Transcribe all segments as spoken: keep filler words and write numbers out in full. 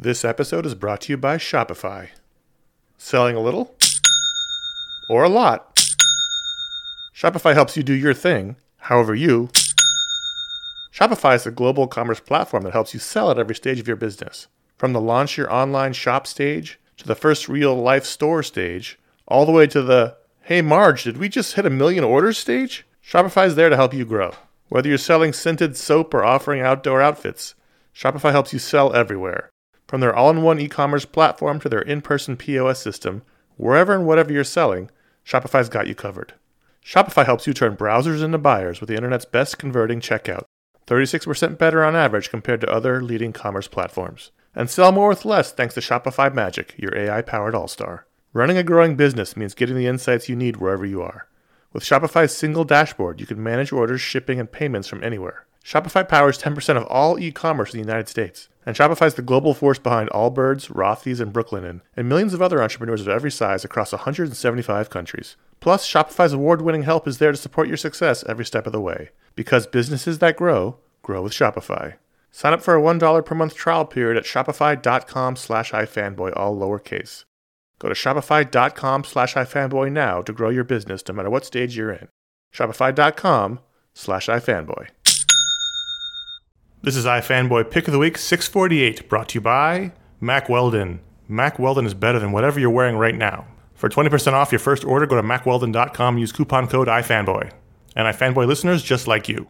This episode is brought to you by Shopify. Selling a little? Or a lot? Shopify helps you do your thing, however you. Shopify is a global commerce platform that helps you sell at every stage of your business. From the launch your online shop stage, to the first real-life store stage, all the way to the, hey Marge, did we just hit a million orders stage? Shopify is there to help you grow. Whether you're selling scented soap or offering outdoor outfits, Shopify helps you sell everywhere. From their all-in-one e-commerce platform to their in-person P O S system, wherever and whatever you're selling, Shopify's got you covered. Shopify helps you turn browsers into buyers with the internet's best converting checkout, thirty-six percent better on average compared to other leading commerce platforms. And sell more with less thanks to Shopify Magic, your A I-powered all-star. Running a growing business means getting the insights you need wherever you are. With Shopify's single dashboard, you can manage orders, shipping, and payments from anywhere. Shopify powers ten percent of all e-commerce in the United States. And Shopify's the global force behind Allbirds, Rothy's, and Brooklinen, and millions of other entrepreneurs of every size across one hundred seventy-five countries. Plus, Shopify's award-winning help is there to support your success every step of the way. Because businesses that grow, grow with Shopify. Sign up for a one dollar per month trial period at shopify.com slash ifanboy, all lowercase. Go to shopify.com slash ifanboy now to grow your business no matter what stage you're in. Shopify.com slash ifanboy. This is iFanboy Pick of the Week six forty-eight, brought to you by Mack Weldon. Mack Weldon is better than whatever you're wearing right now. For twenty percent off your first order, go to mack weldon dot com, use coupon code iFanboy. And iFanboy listeners just like you.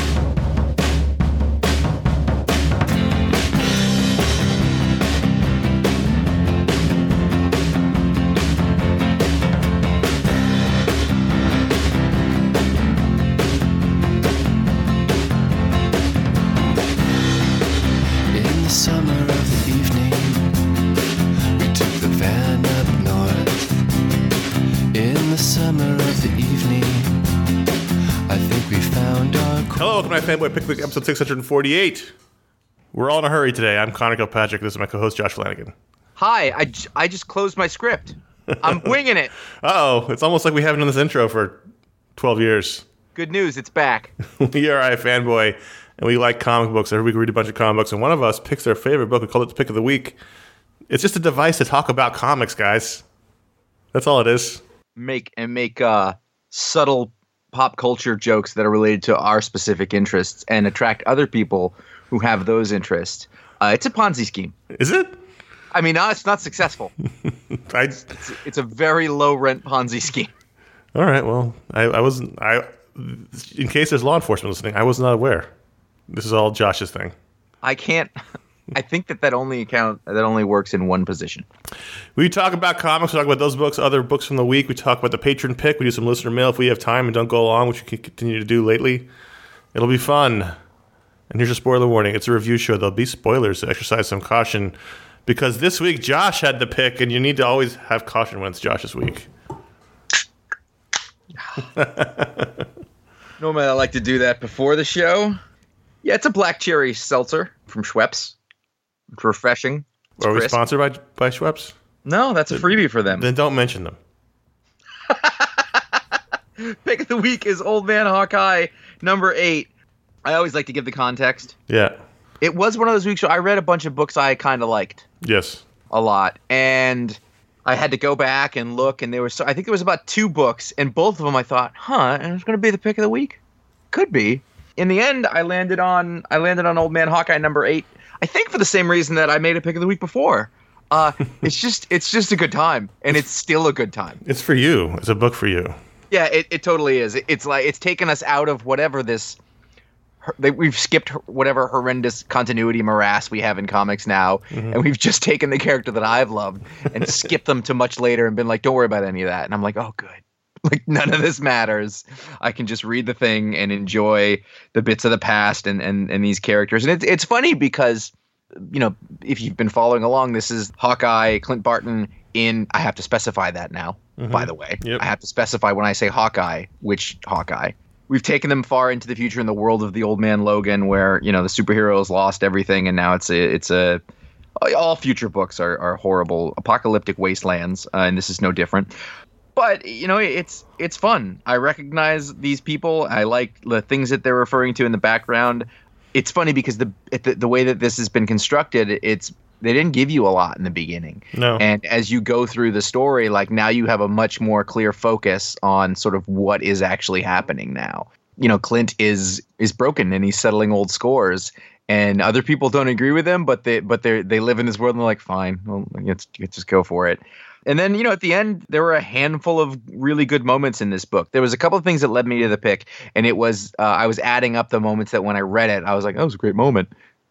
Fanboy Pick the Week, episode six forty-eight. We're all in a hurry today. I'm Connor Kilpatrick. This is my co-host, Josh Flanagan. Hi, I, j- I just closed my script. I'm winging it. Uh-oh. It's almost like we haven't done this intro for twelve years. Good news, it's back. We are iFanboy, and we like comic books. Every week we read a bunch of comic books, and one of us picks their favorite book. We call it the Pick of the Week. It's just a device to talk about comics, guys. That's all it is. Make and make uh, subtle pop culture jokes that are related to our specific interests and attract other people who have those interests. Uh, it's a Ponzi scheme. Is it? I mean, no, it's not successful. I, it's, it's a very low rent Ponzi scheme. All right. Well, I, I wasn't. I, in case there's law enforcement listening, I was not aware. This is all Josh's thing. I can't. I think that that only account that only works in one position. We talk about comics. We talk about those books, other books from the week. We talk about the patron pick. We do some listener mail if we have time and don't go along, which we can continue to do lately. It'll be fun. And here's a spoiler warning. It's a review show. There'll be spoilers, so exercise some caution. Because this week, Josh had the pick, and you need to always have caution when it's Josh's week. Normally, I like to do that before the show. Yeah, it's a black cherry seltzer from Schweppes. It's refreshing. It's Are we crisp. sponsored by by Schweppes? No, that's a freebie for them. Then don't mention them. Pick of the week is Old Man Hawkeye, number eight. I always like to give the context. Yeah. It was one of those weeks where I read a bunch of books I kind of liked. Yes. A lot. And I had to go back and look, and there was, so, I think there was about two books, and both of them I thought, huh, and it's going to be the pick of the week? Could be. In the end, I landed on I landed on Old Man Hawkeye, number eight. I think for the same reason that I made a pick of the week before. Uh, it's just it's just a good time, and it's still a good time. It's for you. It's a book for you. Yeah, it, it totally is. It's like it's taken us out of whatever this. We've skipped whatever horrendous continuity morass we have in comics now, mm-hmm. and we've just taken the character that I've loved and skipped them to much later and been like, don't worry about any of that. And I'm like, oh, good. Like, none of this matters. I can just read the thing and enjoy the bits of the past and, and, and these characters. And it's it's funny because, you know, if you've been following along, this is Hawkeye, Clint Barton in, I have to specify that now, mm-hmm. by the way. Yep. I have to specify when I say Hawkeye, which Hawkeye. We've taken them far into the future in the world of the Old Man Logan where, you know, the superheroes lost everything and now it's a, it's a, all future books are, are horrible, apocalyptic wastelands, uh, and this is no different. But, you know, it's it's fun. I recognize these people. I like the things that they're referring to in the background. It's funny because the the, the way that this has been constructed, it's they didn't give you a lot in the beginning. No. And as you go through the story, like now you have a much more clear focus on sort of what is actually happening now. You know, Clint is is broken and he's settling old scores, and other people don't agree with him, but they but they they live in this world and they're like, fine, well, let's, let's just go for it. And then, you know, at the end, there were a handful of really good moments in this book. There was a couple of things that led me to the pick, and it was uh, I was adding up the moments that when I read it, I was like, oh, it was a great moment.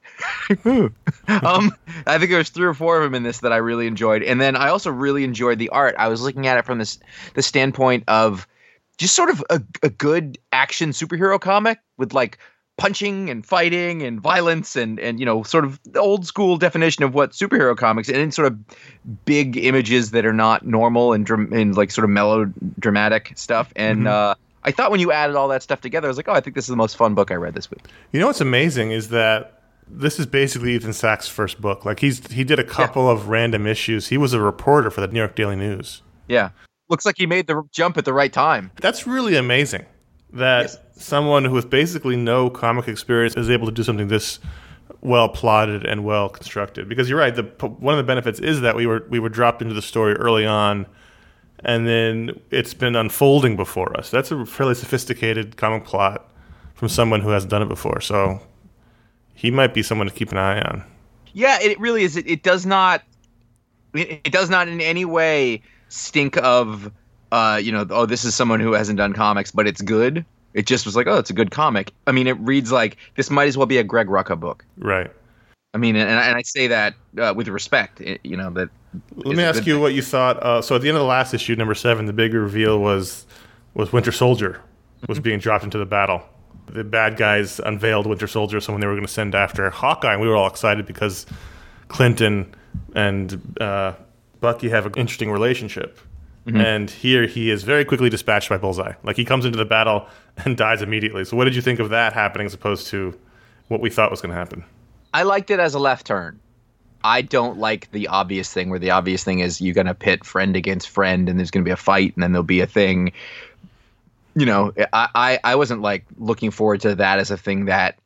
um, I think there was three or four of them in this that I really enjoyed. And then I also really enjoyed the art. I was looking at it from this the standpoint of just sort of a, a good action superhero comic with like punching and fighting and violence and, and, you know, sort of the old school definition of what superhero comics, and in sort of big images that are not normal and, dram- and like sort of melodramatic stuff. And, mm-hmm. uh, I thought when you added all that stuff together, I was like, oh, I think this is the most fun book I read this week. You know what's amazing is that this is basically Ethan Sacks' first book. Like he's he did a couple yeah. of random issues. He was a reporter for the New York Daily News. Yeah. Looks like he made the jump at the right time. That's really amazing that yes. someone who with basically no comic experience is able to do something this well plotted and well constructed. Because you're right, the one of the benefits is that we were we were dropped into the story early on, and then it's been unfolding before us. That's a fairly sophisticated comic plot from someone who hasn't done it before. So he might be someone to keep an eye on. Yeah, it really is. It, it does not. It, it does not in any way stink of, uh, you know, oh, this is someone who hasn't done comics, but it's good. It just was like, oh, it's a good comic. I mean, it reads like this might as well be a Greg Rucka book. Right. I mean, and, and I say that uh, with respect. It, you know that. Let me ask you thing. what you thought. Uh, so at the end of the last issue, number seven, the big reveal was was Winter Soldier was being dropped into the battle. The bad guys unveiled Winter Soldier, someone they were going to send after Hawkeye, and we were all excited because Clinton and uh, Bucky have an interesting relationship. Mm-hmm. And here he is very quickly dispatched by Bullseye. Like he comes into the battle and dies immediately. So what did you think of that happening as opposed to what we thought was going to happen? I liked it as a left turn. I don't like the obvious thing where the obvious thing is you're going to pit friend against friend and there's going to be a fight and then there'll be a thing. You know, I, I, I wasn't like looking forward to that as a thing that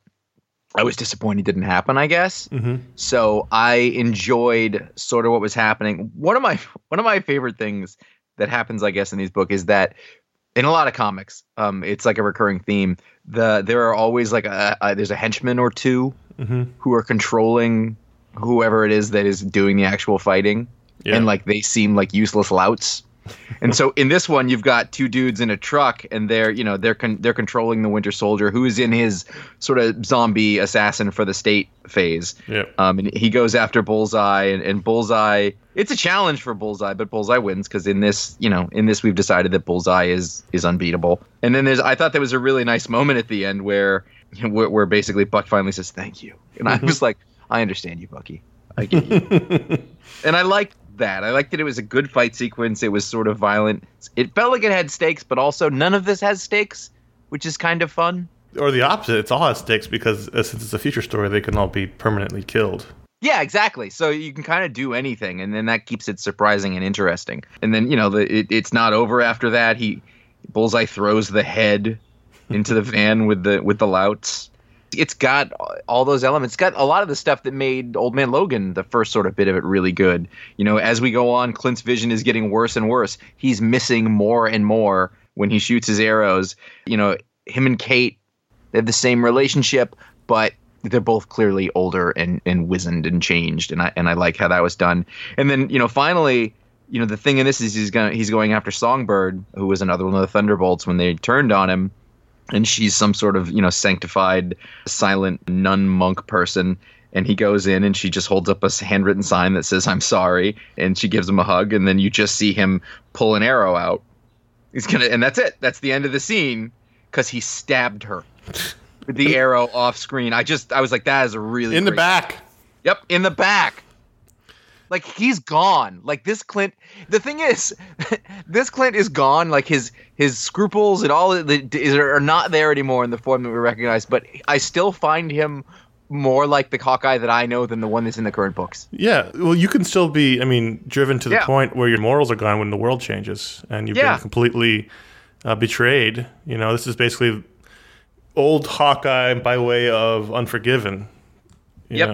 I was disappointed didn't happen, I guess. Mm-hmm. So I enjoyed sort of what was happening. One of my one of my favorite things that happens, I guess, in these books is that in a lot of comics, um, it's like a recurring theme. The there are always like a, a there's a henchman or two mm-hmm. who are controlling whoever it is that is doing the actual fighting, yeah. and like they seem like useless louts. And so in this one, you've got two dudes in a truck, and they're you know they're con- they're controlling the Winter Soldier, who is in his sort of zombie assassin for the state phase. Yeah. Um, and he goes after Bullseye, and, and Bullseye. It's a challenge for Bullseye, but Bullseye wins because in this, you know, in this we've decided that Bullseye is is unbeatable. And then there's I thought there was a really nice moment at the end where where, where basically Buck finally says thank you, and I was like, I understand you, Bucky. I get you. And I liked that. I liked that it was a good fight sequence. It was sort of violent. It felt like it had stakes, but also none of this has stakes, which is kind of fun. Or the opposite. It's all has stakes because uh, since it's a future story, they can all be permanently killed. Yeah, exactly. So you can kind of do anything, and then that keeps it surprising and interesting. And then, you know, the, it, it's not over after that. He Bullseye throws the head into the van with the with the louts. It's got all those elements. It's got a lot of the stuff that made Old Man Logan, the first sort of bit of it, really good. You know, as we go on, Clint's vision is getting worse and worse. He's missing more and more when he shoots his arrows. You know, him and Kate, they have the same relationship, but they're both clearly older and, and wizened and changed. And I and I like how that was done. And then, you know, finally, you know, the thing in this is he's going he's going after Songbird, who was another one of the Thunderbolts when they turned on him. And she's some sort of, you know, sanctified, silent nun monk person. And he goes in and she just holds up a handwritten sign that says, I'm sorry. And she gives him a hug. And then you just see him pull an arrow out. He's gonna, and that's it. That's the end of the scene because he stabbed her with the arrow off screen. I just, I was like, that is a really in the back. Scene. Yep, in the back. Like, he's gone. Like, this Clint... The thing is, this Clint is gone. Like, his his scruples and all the, are not there anymore in the form that we recognize. But I still find him more like the Hawkeye that I know than the one that's in the current books. Yeah. Well, you can still be, I mean, driven to the yeah. point where your morals are gone when the world changes. And you've yeah. been completely uh, betrayed. You know, this is basically old Hawkeye by way of Unforgiven. You yep. know?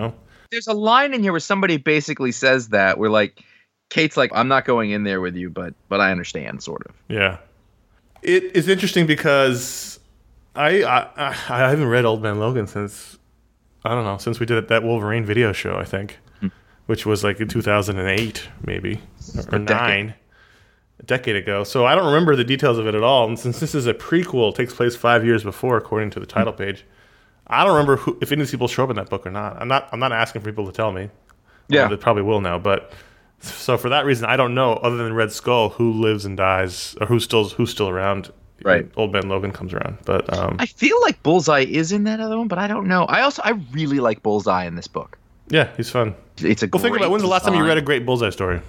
There's a line in here where somebody basically says that, where like Kate's like, I'm not going in there with you, but but I understand, sort of. Yeah. It is interesting because I, I I haven't read Old Man Logan since, I don't know, since we did that Wolverine video show, I think, hmm. which was like in two thousand eight, maybe, or a nine, decade. a decade ago. So I don't remember the details of it at all. And since this is a prequel, it takes place five years before, according to the title hmm. page, I don't remember who, if any of these people show up in that book or not. I'm not I'm not asking for people to tell me. Yeah. Well, they probably will now, but... So for that reason, I don't know, other than Red Skull, who lives and dies, or who's still who's still around. Right, Old Man Logan comes around, but um, I feel like Bullseye is in that other one, but I don't know. I also I really like Bullseye in this book. Yeah, he's fun. It's a well. Great Think about when's the last design. time you read a great Bullseye story?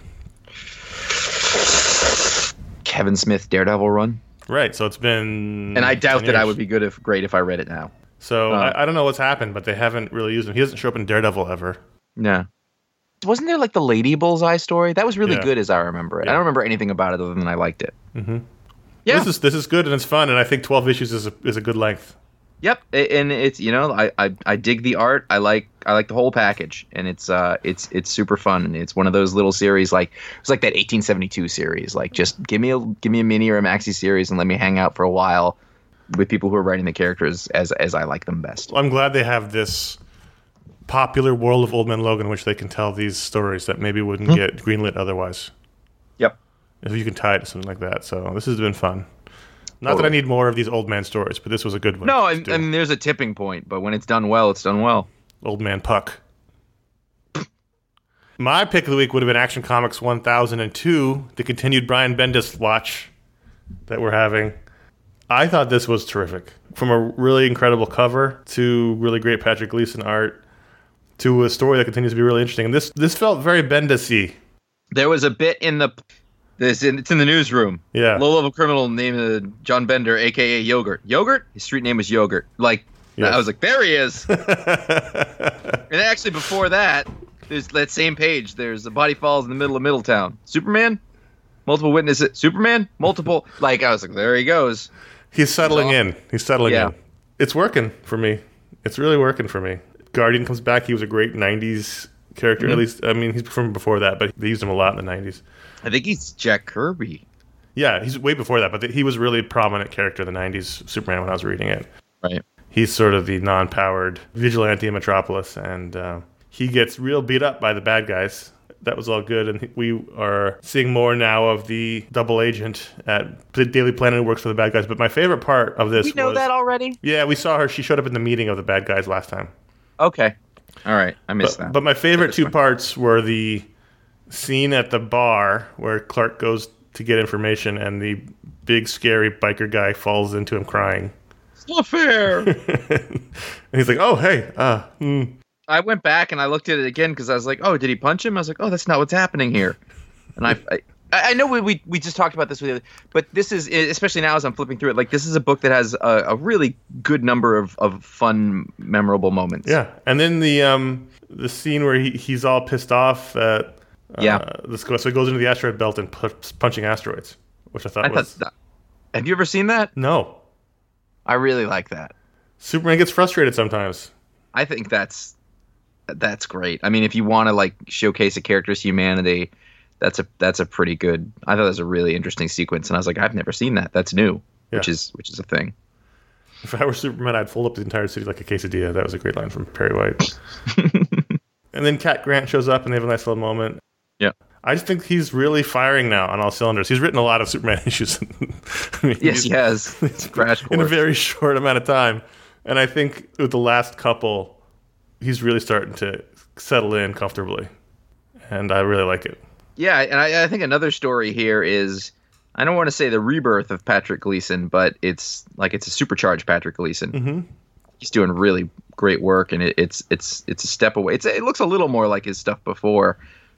Kevin Smith Daredevil run. Right, so it's been. And I doubt that years. I would be good if great if I read it now. So uh, I, I don't know what's happened, but they haven't really used him. He doesn't show up in Daredevil ever. Yeah. Wasn't there like the Lady Bullseye story? That was really yeah. good as I remember it. Yeah. I don't remember anything about it other than I liked it. Mm-hmm. Yeah, this is this is good and it's fun, and I think twelve issues is a, is a good length. Yep, and it's you know I, I I dig the art. I like I like the whole package, and it's uh it's it's super fun, and it's one of those little series like it's like that eighteen seventy-two series. Like just give me a give me a mini or a maxi series and let me hang out for a while with people who are writing the characters as as I like them best. Well, I'm glad they have this popular world of Old Man Logan in which they can tell these stories that maybe wouldn't mm-hmm. get greenlit otherwise. Yep. If you can tie it to something like that. So this has been fun. Not totally. that I need more of these old man stories, but this was a good one. No, I, I mean, there's a tipping point, but when it's done well, it's done well. Old Man Puck. My pick of the week would have been Action Comics one thousand two, the continued Brian Bendis watch that we're having. I thought this was terrific. From a really incredible cover to really great Patrick Gleason art to a story that continues to be really interesting. And this this felt very Bendis-y. There was a bit in the this in, it's in the newsroom. Yeah. Low-level criminal named uh, John Bender, a k a. Yogurt. Yogurt? His street name was Yogurt. Like, yes. I was like, there he is. And actually, before that, there's that same page. There's a body falls in the middle of Middletown. Superman? Multiple witnesses. Superman? Multiple. Like, I was like, there he goes. He's settling in. He's settling yeah. in. It's working for me. It's really working for me. Guardian comes back. He was a great nineties character. Mm-hmm. At least, I mean, he's from before that, but they used him a lot in the nineties. I think he's Jack Kirby. Yeah, he's way before that, but he was really a prominent character in the nineties Superman when I was reading it. Right. He's sort of the non-powered vigilante in Metropolis, and uh, he gets real beat up by the bad guys. That was all good, and we are seeing more now of the double agent at the Daily Planet who works for the bad guys. But my favorite part of this we know was, that already? Yeah, we saw her. She showed up in the meeting of the bad guys last time. Okay. All right. I missed but, that. But my favorite two fun. parts were the scene at the bar where Clark goes to get information and the big, scary biker guy falls into him crying. It's not fair. And he's like, oh, hey. Uh, hmm. I went back and I looked at it again because I was like, oh, did he punch him? I was like, oh, that's not what's happening here. And I, I, I know we, we we just talked about this with you, but this is, especially now as I'm flipping through it, like this is a book that has a, a really good number of, of fun, memorable moments. Yeah, and then the um the scene where he, he's all pissed off at uh, yeah, this so he goes into the asteroid belt and p- punching asteroids, which I thought I was. Thought that, have you ever seen that? No. I really like that. Superman gets frustrated sometimes. I think that's that's great. I mean, if you want to like showcase a character's humanity. That's a that's a pretty good. I thought that was a really interesting sequence, and I was like, I've never seen that. That's new, yeah. which is which is a thing. If I were Superman, I'd fold up the entire city like a quesadilla. That was a great line from Perry White. And then Cat Grant shows up, and they have a nice little moment. Yeah, I just think he's really firing now on all cylinders. He's written a lot of Superman issues. I mean, yes, he has. It's a crash course. In a very short amount of time, and I think with the last couple, he's really starting to settle in comfortably, and I really like it. Yeah, and I, I think another story here is, I don't want to say the rebirth of Patrick Gleason, but it's like it's a supercharged Patrick Gleason. Mm-hmm. He's doing really great work, and it, it's it's it's a step away. It's it looks a little more like his stuff before.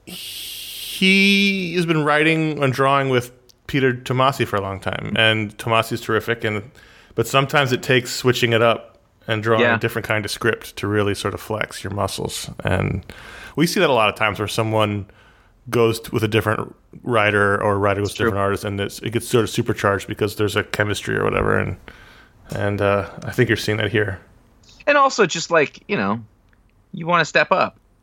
He has been writing and drawing with Peter Tomasi for a long time, and Tomasi's terrific. And but sometimes it takes switching it up and drawing yeah. a different kind of script to really sort of flex your muscles. And we see that a lot of times where someone goes to, with a different writer or a writer with a different artist, and it's, it gets sort of supercharged because there's a chemistry or whatever, and and uh, I think you're seeing that here. And also just like, you know, you want to step up.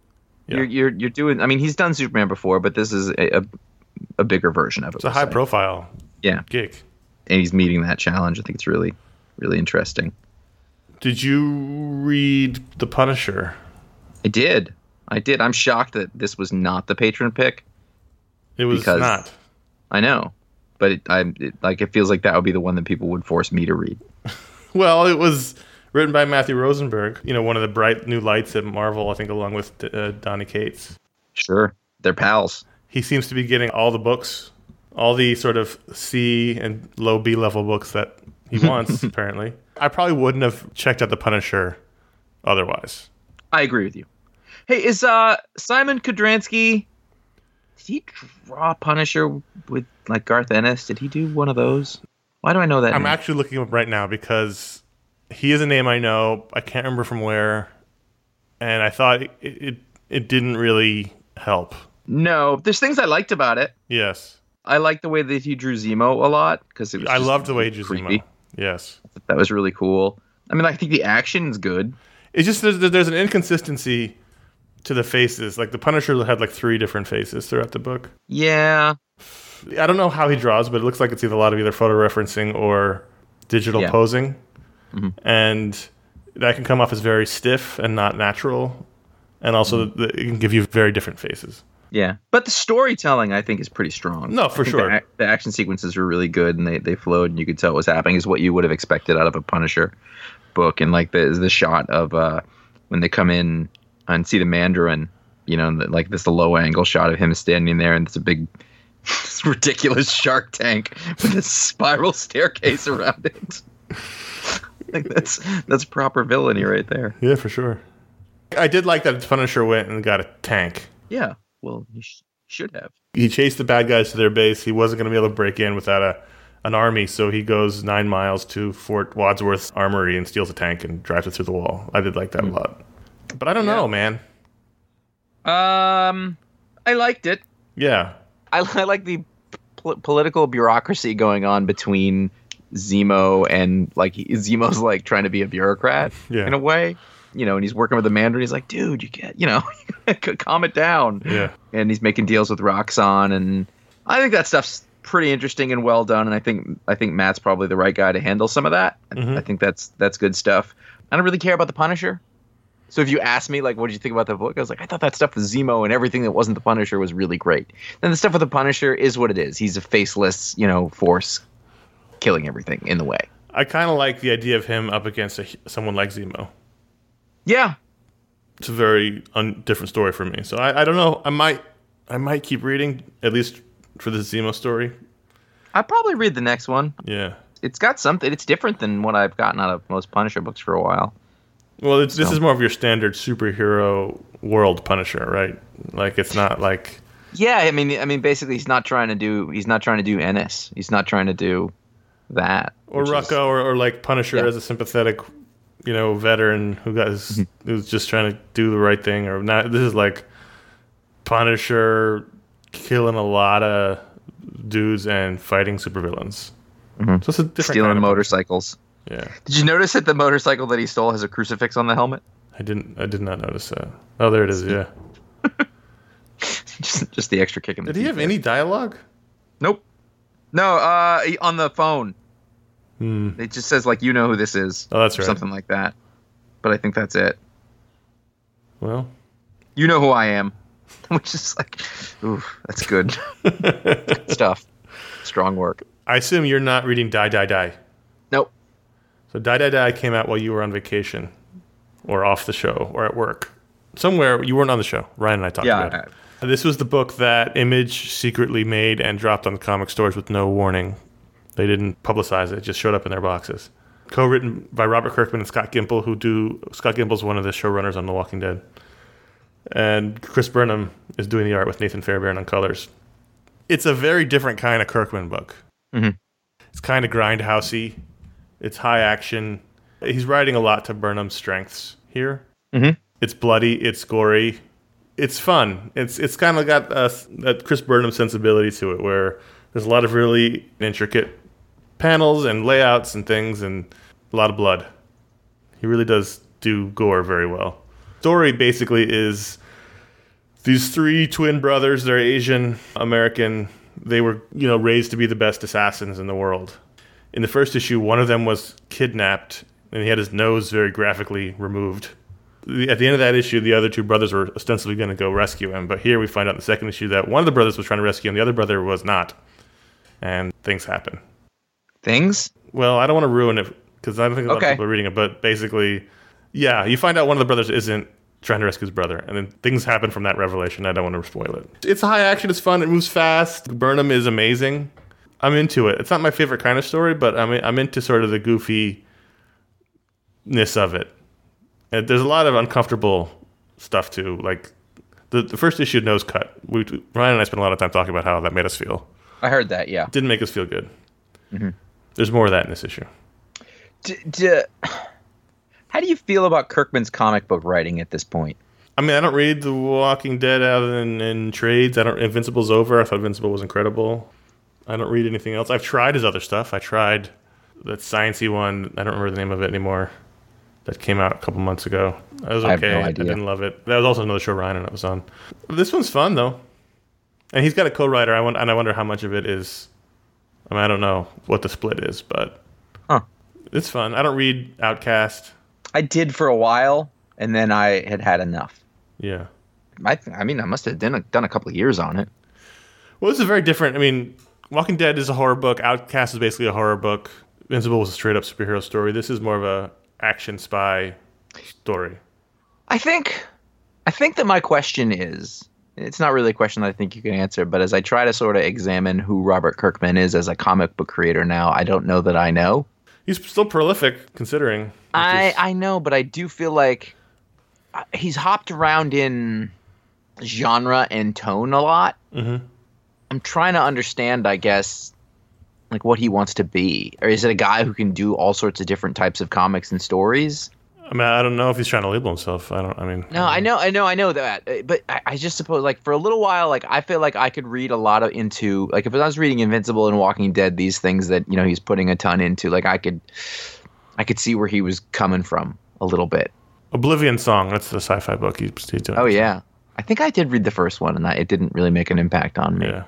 Yeah. You're you're you're doing. I mean, he's done Superman before, but this is a a, a bigger version of it. It's a high say. profile yeah. gig. And he's meeting that challenge. I think it's really, really interesting. Did you read The Punisher? I did. I did. I'm shocked that this was not the patron pick. It was not. I know, but it, I it, like it feels like that would be the one that people would force me to read. Well, it was written by Matthew Rosenberg. You know, one of the bright new lights at Marvel. I think, along with uh, Donny Cates. Sure, they're pals. He seems to be getting all the books, all the sort of C and low B level books that he wants. Apparently, I probably wouldn't have checked out The Punisher otherwise. I agree with you. Hey, is uh, Simon Kudransky? Did he draw Punisher with like Garth Ennis? Did he do one of those? Why do I know that? I'm name? actually looking him up right now because he is a name I know. I can't remember from where, and I thought it it, it didn't really help. No, there's things I liked about it. Yes, I liked the way that he drew Zemo a lot because it was. I loved the way he drew creepy. Zemo. Yes, that was really cool. I mean, I think the action is good. It's just there's, there's an inconsistency to the faces. Like the Punisher had like three different faces throughout the book. Yeah. I don't know how he draws, but it looks like it's either a lot of either photo referencing or digital yeah. posing. Mm-hmm. And that can come off as very stiff and not natural. And also mm-hmm. the, it can give you very different faces. Yeah. But the storytelling, I think, is pretty strong. No, for sure. The, the action sequences were really good, and they, they flowed, and you could tell what was happening is what you would have expected out of a Punisher book. And like the, the shot of uh, when they come in and see the Mandarin, you know, the, like this low angle shot of him standing there, and it's a big, this ridiculous shark tank with a spiral staircase around it. Like that's that's proper villainy right there. Yeah, for sure. I did like that Punisher went and got a tank. Yeah, well, he sh- should have. He chased the bad guys to their base. He wasn't going to be able to break in without a an army, so he goes nine miles to Fort Wadsworth's armory and steals a tank and drives it through the wall. I did like that mm. a lot. But I don't yeah. know, man. Um, I liked it. Yeah. I, I like the pol- political bureaucracy going on between Zemo and, like, he, Zemo's, like, trying to be a bureaucrat yeah. in a way. You know, and he's working with the Mandarin. He's like, dude, you get, you know, calm it down. Yeah. And he's making deals with Roxxon. And I think that stuff's pretty interesting and well done. And I think I think Matt's probably the right guy to handle some of that. Mm-hmm. I think that's that's good stuff. I don't really care about the Punisher. So if you ask me, like, what did you think about the book? I was like, I thought that stuff with Zemo and everything that wasn't the Punisher was really great. Then the stuff with the Punisher is what it is. He's a faceless, you know, force killing everything in the way. I kind of like the idea of him up against a, someone like Zemo. Yeah. It's a very un- different story for me. So I, I don't know. I might I might keep reading, at least for the Zemo story. I'll probably read the next one. Yeah. It's got something. It's different than what I've gotten out of most Punisher books for a while. Well, it's, so. this is more of your standard superhero world Punisher, right? Like, it's not like... Yeah, I mean, I mean, basically, he's not trying to do. He's not trying to do Ennis. He's not trying to do that. Or Rucka, is, or, or like Punisher yeah. as a sympathetic, you know, veteran who got his, mm-hmm. who's just trying to do the right thing. Or not. This is like Punisher killing a lot of dudes and fighting supervillains. Mm-hmm. So it's a different stealing kind of motorcycles. Yeah. Did you notice that the motorcycle that he stole has a crucifix on the helmet? I didn't. I did not notice that. Oh, there it is. Yeah. just, just the extra kick in the Did he have there. Any dialogue? Nope. No. Uh, on the phone. Hmm. It just says like, "You know who this is." Oh, that's or right. Something like that. But I think that's it. Well. You know who I am. Which is like, ooh, that's good. Good stuff. Strong work. I assume you're not reading Die, Die, Die. Nope. So Die, Die, Die came out while you were on vacation or off the show or at work. Somewhere you weren't on the show. Ryan and I talked yeah, about it. I, this was the book that Image secretly made and dropped on the comic stores with no warning. They didn't publicize it. It just showed up in their boxes. Co-written by Robert Kirkman and Scott Gimple, who do... Scott Gimple's one of the showrunners on The Walking Dead. And Chris Burnham is doing the art with Nathan Fairbairn on colors. It's a very different kind of Kirkman book. Mm-hmm. It's kind of grindhousey. It's high action. He's writing a lot to Burnham's strengths here. Mm-hmm. It's bloody. It's gory. It's fun. It's it's kind of got a, that Chris Burnham sensibility to it, where there's a lot of really intricate panels and layouts and things, and a lot of blood. He really does do gore very well. Story basically is these three twin brothers, they're Asian American. They were, you know, raised to be the best assassins in the world. In the first issue, one of them was kidnapped, and he had his nose very graphically removed. At the end of that issue, the other two brothers were ostensibly going to go rescue him. But here we find out in the second issue that one of the brothers was trying to rescue him, the other brother was not. And things happen. Things? Well, I don't want to ruin it, because I don't think a lot Okay. of people are reading it. But basically, yeah, you find out one of the brothers isn't trying to rescue his brother. And then things happen from that revelation. I don't want to spoil it. It's high action. It's fun. It moves fast. Burnham is amazing. I'm into it. It's not my favorite kind of story, but I'm I'm into sort of the goofiness of it. And there's a lot of uncomfortable stuff too. Like the the first issue, Nose Cut. We, Ryan and I spent a lot of time talking about how that made us feel. I heard that, yeah. Didn't make us feel good. Mm-hmm. There's more of that in this issue. D- d- how do you feel about Kirkman's comic book writing at this point? I mean, I don't read The Walking Dead other than in trades. I don't. Invincible's over. I thought Invincible was incredible. I don't read anything else. I've tried his other stuff. I tried that sciencey one. I don't remember the name of it anymore. That came out a couple months ago. That was okay. I have no I idea. didn't love it. That was also another show Ryan and I was on. This one's fun though, and he's got a co-writer. I want, and I wonder how much of it is. I mean, I don't know what the split is, but huh. It's fun. I don't read Outcast. I did for a while, and then I had had enough. Yeah. I, th- I mean, I must have done a, done a couple of years on it. Well, this is very different. I mean, Walking Dead is a horror book. Outcast is basically a horror book. Invincible was a straight-up superhero story. This is more of a action spy story. I think, I think that my question is, it's not really a question that I think you can answer, but as I try to sort of examine who Robert Kirkman is as a comic book creator now, I don't know that I know. He's still prolific, considering. I, is, I know, but I do feel like he's hopped around in genre and tone a lot. Mm-hmm. I'm trying to understand, I guess, like what he wants to be. Or is it a guy who can do all sorts of different types of comics and stories? I mean, I don't know if he's trying to label himself. I don't. I mean, No, I know, I know, I know that. But I, I just suppose, like, for a little while, like, I feel like I could read a lot of into, like, if I was reading Invincible and Walking Dead, these things that, you know, he's putting a ton into, like, I could, I could see where he was coming from a little bit. Oblivion Song. That's the sci-fi book he's, he's doing. Oh yeah, I think I did read the first one, and I, it didn't really make an impact on me. Yeah.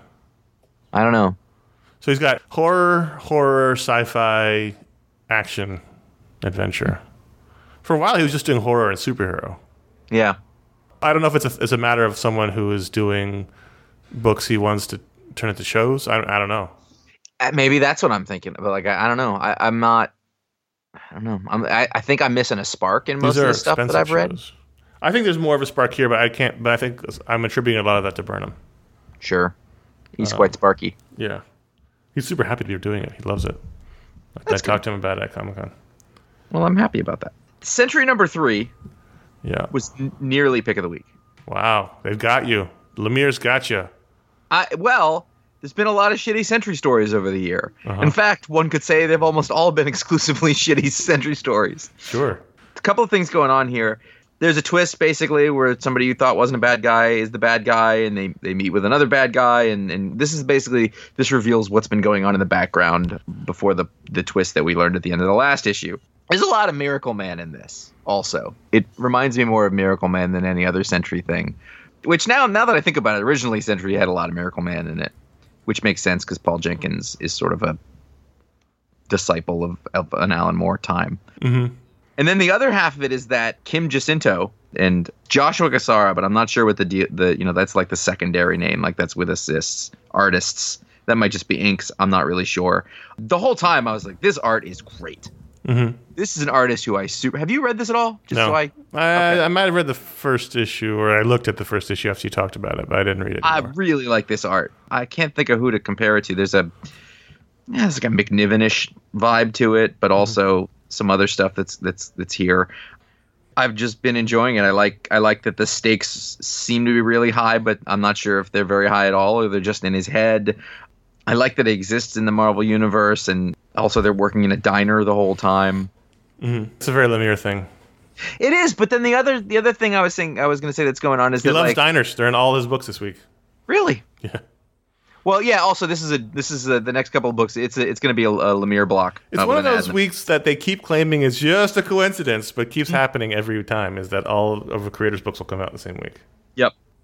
I don't know. So he's got horror, horror, sci-fi, action, adventure. For a while, he was just doing horror and superhero. Yeah. I don't know if it's a, it's a matter of someone who is doing books he wants to turn into shows. I, I don't know. Uh, Maybe that's what I'm thinking. But like, I, I don't know. I, I'm not. I don't know. I'm, I, I think I'm missing a spark in most These of are the stuff that expensive I've read. shows. I think there's more of a spark here, but I can't. But I think I'm attributing a lot of that to Burnham. Sure. He's Uh, quite sparky. Yeah, he's super happy to be doing it. He loves it. I That's talked to him about it at Comic-Con. Well, I'm happy about that. Century number three Yeah. was n- nearly pick of the week. Wow, they've got you. Lemire's got you. I well, there's been a lot of shitty Century stories over the year. Uh-huh. In fact, one could say they've almost all been exclusively shitty Century stories. Sure. A couple of things going on here. There's a twist, basically, where somebody you thought wasn't a bad guy is the bad guy, and they, they meet with another bad guy, and, and this is basically, this reveals what's been going on in the background before the, the twist that we learned at the end of the last issue. There's a lot of Miracle Man in this, also. It reminds me more of Miracle Man than any other Century thing, which now, now that I think about it, originally Century had a lot of Miracle Man in it, which makes sense because Paul Jenkins is sort of a disciple of, of an Alan Moore time. Mm-hmm. And then the other half of it is that Kim Jacinto and Joshua Cassara, but I'm not sure what the de- the you know that's like the secondary name, like that's with assists artists. That might just be inks. I'm not really sure. The whole time I was like, this art is great. Mm-hmm. This is an artist who I super. Have you read this at all? Just No. so I. I, Okay. I might have read the first issue, or I looked at the first issue after you talked about it, but I didn't read it I anymore. really like this art. I can't think of who to compare it to. There's a, yeah, there's like a McNiven-ish vibe to it, but also some other stuff that's that's that's here. I've just been enjoying it. I like I like that the stakes seem to be really high, but I'm not sure if they're very high at all or they're just in his head. I like that it exists in the Marvel universe, and also they're working in a diner the whole time. Mm-hmm. It's a very Lemire thing. It is, but then the other the other thing I was saying I was going to say that's going on is He that loves like diners. They're in all his books this week. really. Yeah. Well, yeah. Also, this is a this is a, the next couple of books. It's a, it's going to be a, a Lemire block. It's uh, one of with an those ad. weeks that they keep claiming is just a coincidence, but keeps happening every time, is that all of the creators' books will come out the same week. Yep.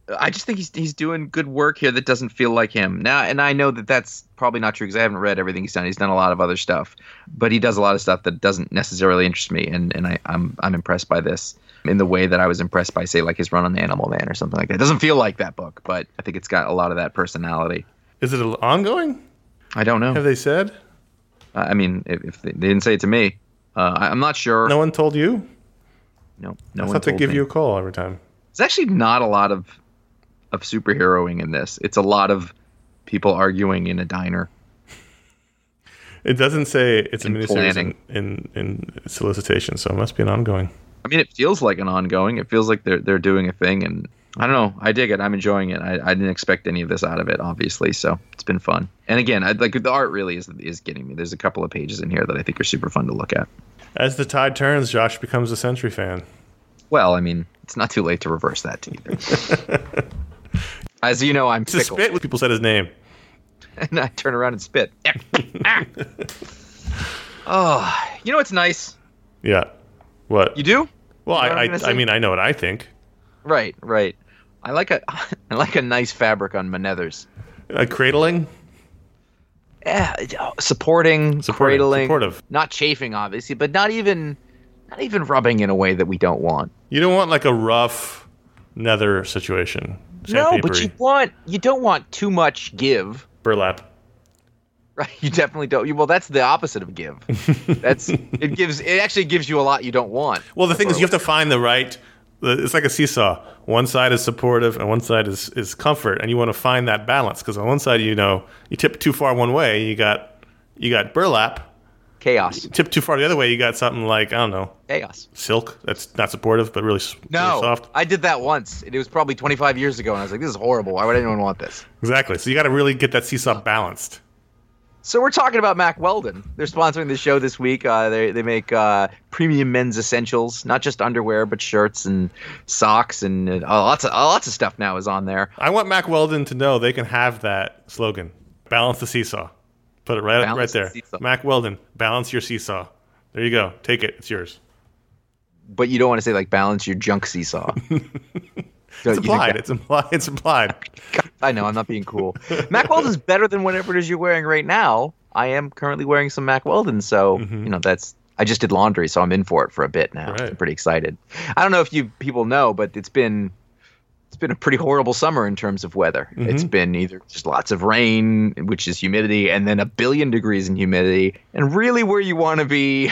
I just think he's he's doing good work here that doesn't feel like him now. And I know that that's probably not true because I haven't read everything he's done. He's done a lot of other stuff, but he does a lot of stuff that doesn't necessarily interest me. And and I, I'm I'm impressed by this in the way that I was impressed by, say, like his run on Animal Man or something like that. It doesn't feel like that book, but I think it's got a lot of that personality. Is it ongoing? I don't know. Have they said? Uh, I mean, if, if they, they didn't say it to me, uh, I, I'm not sure. No one told you? No, no I one thought they told give me. you a call every time. There's actually not a lot of of superheroing in this. It's a lot of people arguing in a diner. It doesn't say it's a In miniseries planning. in, in, in solicitation, so it must be an ongoing. I mean, it feels like an ongoing. It feels like they're they're doing a thing, and I don't know. I dig it. I'm enjoying it. I, I didn't expect any of this out of it, obviously, so it's been fun. And again, I like the art really is is getting me. There's a couple of pages in here that I think are super fun to look at. As the tide turns, Josh becomes a Sentry fan. Well, I mean, it's not too late to reverse that either. As you know, I'm To fickle, spit when people said his name. and I turn around and spit. Oh, you know what's nice? Yeah. What? You do? well, you know what I I'm gonna I, I say? mean, I know what I think. Right, right. I like a I like a nice fabric on my nethers. Uh, cradling? Yeah, supporting, Supporting, cradling, supportive. not chafing, obviously, but not even not even rubbing in a way that we don't want. You don't want like a rough nether situation. No, but Sandpapery. you want you don't want too much give. Burlap. Right, you definitely don't. You, well, that's the opposite of give. That's it gives. It actually gives you a lot you don't want. Well, the thing is, you have to find the right. the- It's like a seesaw. One side is supportive, and one side is, is comfort, and you want to find that balance. Because on one side, you know, you tip too far one way, you got you got burlap. Chaos, Tip too far the other way, you got something like I don't know, chaos. silk. That's not supportive, but really, s- No, really soft. I did that once. It was probably twenty-five years ago, and I was like, "This is horrible. Why would anyone want this?" Exactly. So you got to really get that seesaw balanced. So we're talking about Mack Weldon. They're sponsoring the show this week. Uh, they they make uh, premium men's essentials, not just underwear, but shirts and socks and uh, lots of uh, lots of stuff now is on there. I want Mack Weldon to know they can have that slogan. Balance the seesaw. Put it right up, right Balance the there. seesaw. Mack Weldon, balance your seesaw. There you go. Take it. It's yours. But you don't want to say like balance your junk seesaw. It's implied. It's implied. It's implied. I know, I'm not being cool. Mack Weldon's better than whatever it is you're wearing right now. I am currently wearing some Mack Weldon, so Mm-hmm. you know that's. I just did laundry, so I'm in for it for a bit now. Right. I'm pretty excited. I don't know if you people know, but it's been it's been a pretty horrible summer in terms of weather. Mm-hmm. It's been either just lots of rain, which is humidity, and then a billion degrees in humidity, and really where you want to be.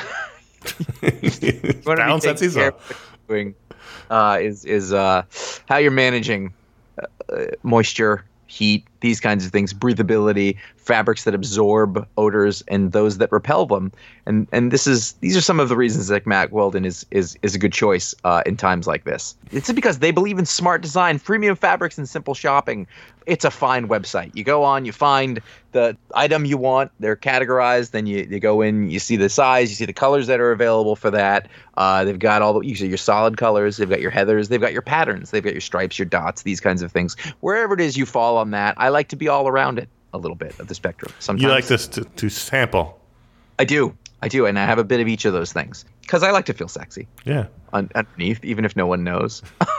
you wanna be Balance that taking seesaw. care of what you're doing, uh, is is uh, how you're managing uh, moisture, heat, these kinds of things, breathability, fabrics that absorb odors and those that repel them. And and this is these are some of the reasons that Mack Weldon is is is a good choice uh, in times like this. It's because they believe in smart design, premium fabrics, and simple shopping. It's a fine website. You go on, you find the item you want. They're categorized. Then you, you go in, you see the size, you see the colors that are available for that. Uh, they've got all the you see your solid colors. They've got your heathers. They've got your patterns. They've got your stripes, your dots, these kinds of things. Wherever it is you fall on that, I like to be all around it a little bit of the spectrum. Sometimes You like this to, to sample. I do. I do. And I have a bit of each of those things because I like to feel sexy Yeah. un- underneath, even if no one knows.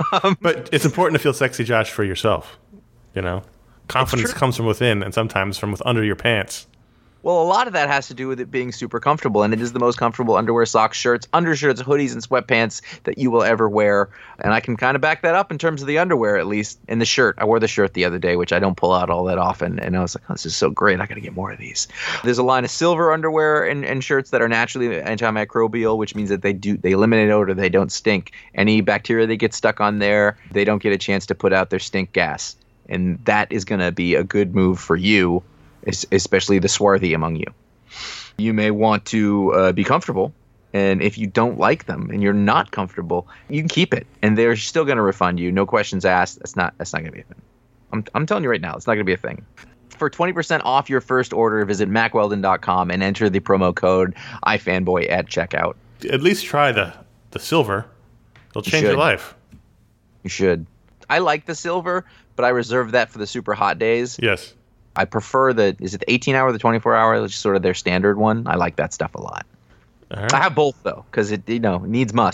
But it's important to feel sexy, Josh, for yourself. You know? Confidence true. comes from within and sometimes from with under your pants. Well, a lot of that has to do with it being super comfortable, and it is the most comfortable underwear, socks, shirts, undershirts, hoodies, and sweatpants that you will ever wear. And I can kind of back that up in terms of the underwear, at least. And the shirt. I wore the shirt the other day, which I don't pull out all that often. And I was like, oh, this is so great. I got to get more of these. There's a line of silver underwear and, and shirts that are naturally antimicrobial, which means that they do they eliminate odor. They don't stink. Any bacteria that get stuck on there, they don't get a chance to put out their stink gas. And that is going to be a good move for you, es- especially the swarthy among you. You may want to uh, be comfortable, and if you don't like them and you're not comfortable, you can keep it, and they're still going to refund you, no questions asked. That's not that's not going to be a thing. I'm I'm telling you right now, it's not going to be a thing. For twenty percent off your first order, visit mack weldon dot com and enter the promo code iFanboy at checkout. At least try the, the silver. It'll change your should. life. You should. I like the silver, but I reserve that for the super hot days. Yes. I prefer the, is it the eighteen hour, the twenty-four hour, which is sort of their standard one. I like that stuff a lot. All right. I have both though, because it, you know, needs must.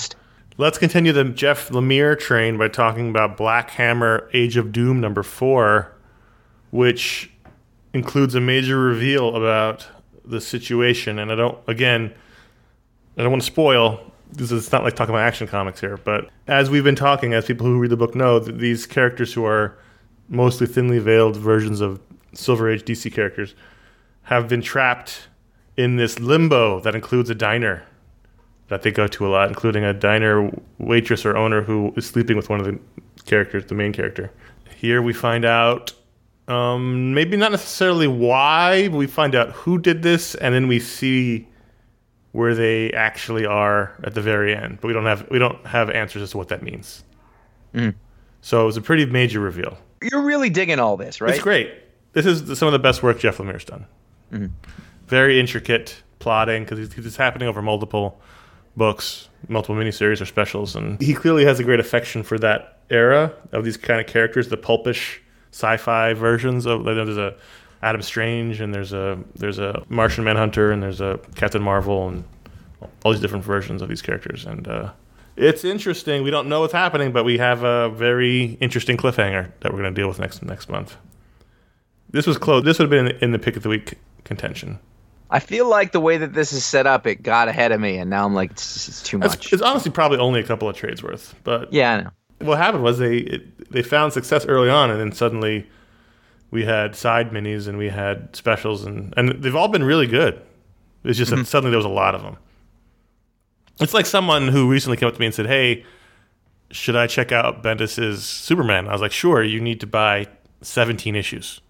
Let's continue the Jeff Lemire train by talking about Black Hammer Age of Doom number four, which includes a major reveal about the situation. And I don't, again, I don't want to spoil, because it's not like talking about Action Comics here, but as we've been talking, as people who read the book know, that these characters who are mostly thinly veiled versions of Silver Age D C characters have been trapped in this limbo that includes a diner that they go to a lot, including a diner waitress or owner who is sleeping with one of the characters, the main character. Here we find out, um, maybe not necessarily why, but we find out who did this, and then we see where they actually are at the very end. But we don't have we don't have answers as to what that means. Mm. So it was a pretty major reveal. You're really digging all this, right? It's great. This is some of the best work Jeff Lemire's done. Mm-hmm. Very intricate plotting, because it's happening over multiple books, multiple miniseries or specials, and he clearly has a great affection for that era of these kind of characters, the pulpish sci-fi versions of. Like, there's a Adam Strange, and there's a there's a Martian Manhunter, and there's a Captain Marvel, and all these different versions of these characters. And uh, it's interesting. We don't know what's happening, but we have a very interesting cliffhanger that we're going to deal with next next month. This was close. This would have been in the, in the pick of the week contention. I feel like the way that this is set up, it got ahead of me, and now I'm like, it's, it's too much. It's, it's honestly probably only a couple of trades worth, but yeah, I know. What happened was they it, they found success early on, and then suddenly we had side minis and we had specials, and, and they've all been really good. It's just mm-hmm. that suddenly there was a lot of them. It's like someone who recently came up to me and said, "Hey, should I check out Bendis's Superman?" I was like, "Sure, you need to buy seventeen issues."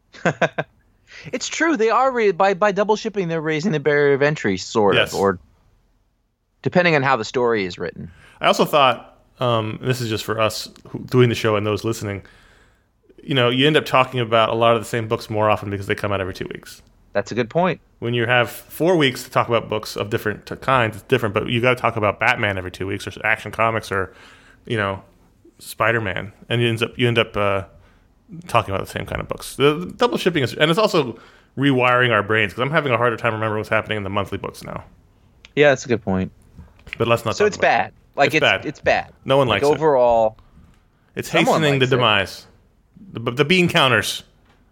It's true. They are re- by by double shipping. They're raising the barrier of entry, sort yes. of, or depending on how the story is written. I also thought, um, and this is just for us who, doing the show and those listening, you know, you end up talking about a lot of the same books more often because they come out every two weeks. That's a good point. When you have four weeks to talk about books of different t- kinds, it's different. But you got to talk about Batman every two weeks, or Action Comics, or you know, Spider-Man, and you end up you end up. Uh, talking about the same kind of books. The, the double shipping is, and it's also rewiring our brains, because I'm having a harder time remembering what's happening in the monthly books now. Yeah, that's a good point. But let's not. So talk it's about bad. it. Like it's, it's bad. It's bad. No one like likes overall, it. It's hastening the demise. It. The, the bean counters.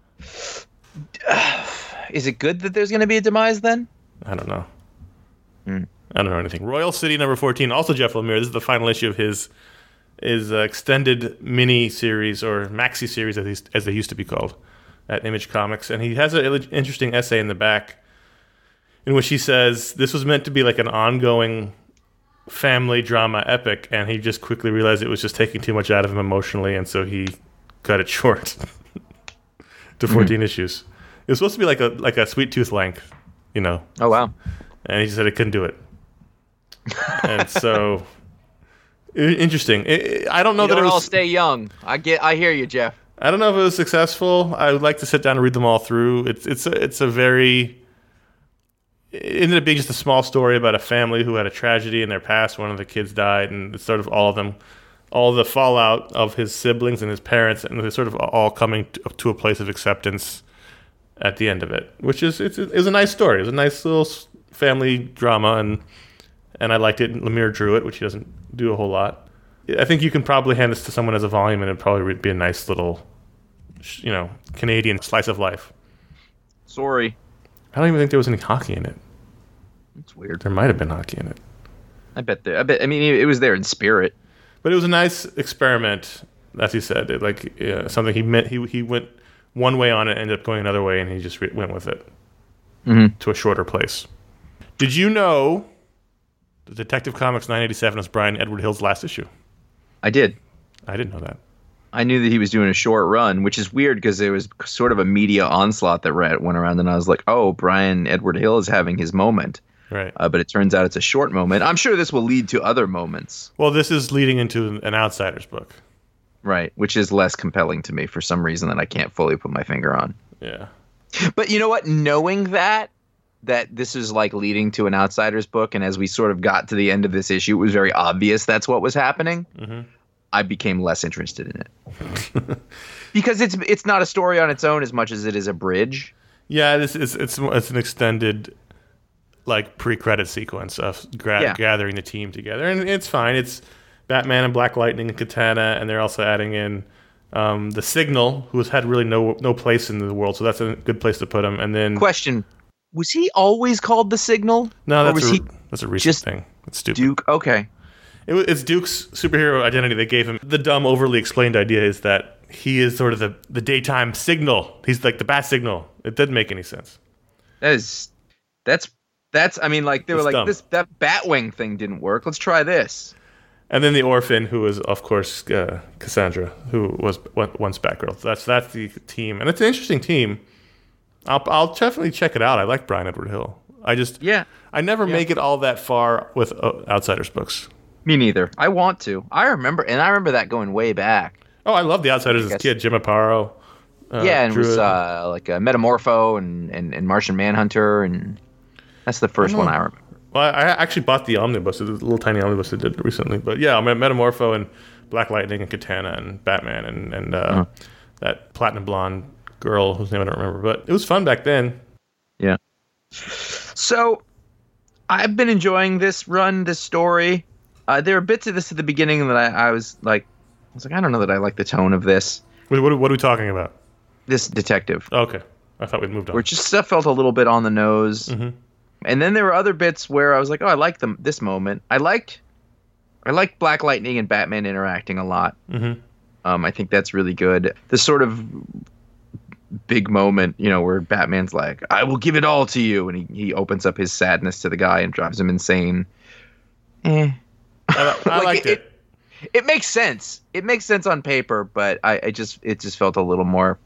Is it good that there's going to be a demise then? I don't know. Hmm. I don't know anything. Royal City number fourteen. Also Jeff Lemire. This is the final issue of his. is uh, extended mini series, or maxi series as, these, as they used to be called, at Image Comics. And he has an interesting essay in the back in which he says this was meant to be like an ongoing family drama epic, and he just quickly realized it was just taking too much out of him emotionally, and so he cut it short to fourteen mm-hmm. issues. It was supposed to be like a like a Sweet Tooth length, you know. Oh, wow. And he said he couldn't do it. And so... Interesting. I don't know you that don't it was. all stay young. I get. I hear you, Jeff. I don't know if it was successful. I would like to sit down and read them all through. It's it's a, it's a very. It ended up being just a small story about a family who had a tragedy in their past. One of the kids died, and it's sort of all of them, all the fallout of his siblings and his parents, and they're sort of all coming to, to a place of acceptance at the end of it, which is it's it was a nice story. It was a nice little family drama, and and I liked it. Lemire drew it, which he doesn't do a whole lot. I think you can probably hand this to someone as a volume, and it'd probably be a nice little, you know, Canadian slice of life. Sorry. I don't even think there was any hockey in it. That's weird. There might have been hockey in it. I bet there. I bet. I mean, it was there in spirit. But it was a nice experiment, as he said. It, like yeah, something he meant. He he went one way on it, ended up going another way, and he just re- went with it mm-hmm. to a shorter place. Did you know that Detective Comics nine eighty-seven was Brian Edward Hill's last issue? I did. I didn't know that. I knew that he was doing a short run, which is weird because there was sort of a media onslaught that went around, and I was like, oh, Brian Edward Hill is having his moment. Right. Uh, but it turns out it's a short moment. I'm sure this will lead to other moments. Well, this is leading into an Outsiders book. Right, which is less compelling to me for some reason that I can't fully put my finger on. Yeah. But you know what? Knowing that, that this is like leading to an Outsiders book, and as we sort of got to the end of this issue, it was very obvious that's what was happening. Mm-hmm. I became less interested in it. Because it's it's not a story on its own as much as it is a bridge. Yeah, this is it's it's an extended like pre-credit sequence of gra- Yeah. gathering the team together, and it's fine. It's Batman and Black Lightning and Katana, and they're also adding in um, the Signal, who has had really no no place in the world, so that's a good place to put him. And then Question: was he always called the Signal? no, Or that's was a, he that's a recent just thing. It's stupid. Duke? Okay. It, wa- it's Duke's superhero identity they gave him. The dumb, overly explained idea is that he is sort of the, the daytime Signal. He's like the Bat Signal. It didn't make any sense. That is, that's that's. I mean, like they were It's like dumb. this. That Batwing thing didn't work. Let's try this. And then the orphan, who is, of course, uh, Cassandra, who was on- once Batgirl. That's that's the team, and it's an interesting team. I'll I'll definitely check it out. I like Brian Edward Hill. I just Yeah. I never Yeah. make it all that far with uh, Outsiders books. Me neither. I want to. I remember, and I remember that going way back. Oh, I love the Outsiders as a guess- kid. Jim Aparo. Uh, yeah, and it was Druid. uh, like a Metamorpho and, and, and Martian Manhunter, and that's the first one I remember. Well, I I actually bought the omnibus. It's a little tiny omnibus they did recently. But yeah, I mean, Metamorpho and Black Lightning and Katana and Batman and, and uh, Uh-huh. that platinum blonde girl whose name I don't remember. But it was fun back then. Yeah. So, I've been enjoying this run, this story. Uh, there are bits of this at the beginning that I, I was like, I was like, I don't know that I like the tone of this. Wait, what, what are we talking about? This detective, Okay. I thought we'd moved on. where just stuff felt a little bit on the nose. Mhm. And then there were other bits where I was like, oh, I like them. This moment, I liked, I liked Black Lightning and Batman interacting a lot. Mhm. Um, I think that's really good. This sort of big moment, you know, where Batman's like, I will give it all to you. And he, he opens up his sadness to the guy and drives him insane. Eh. I, I Like, liked it- it. It makes sense. It makes sense on paper, but I, I just it just felt a little more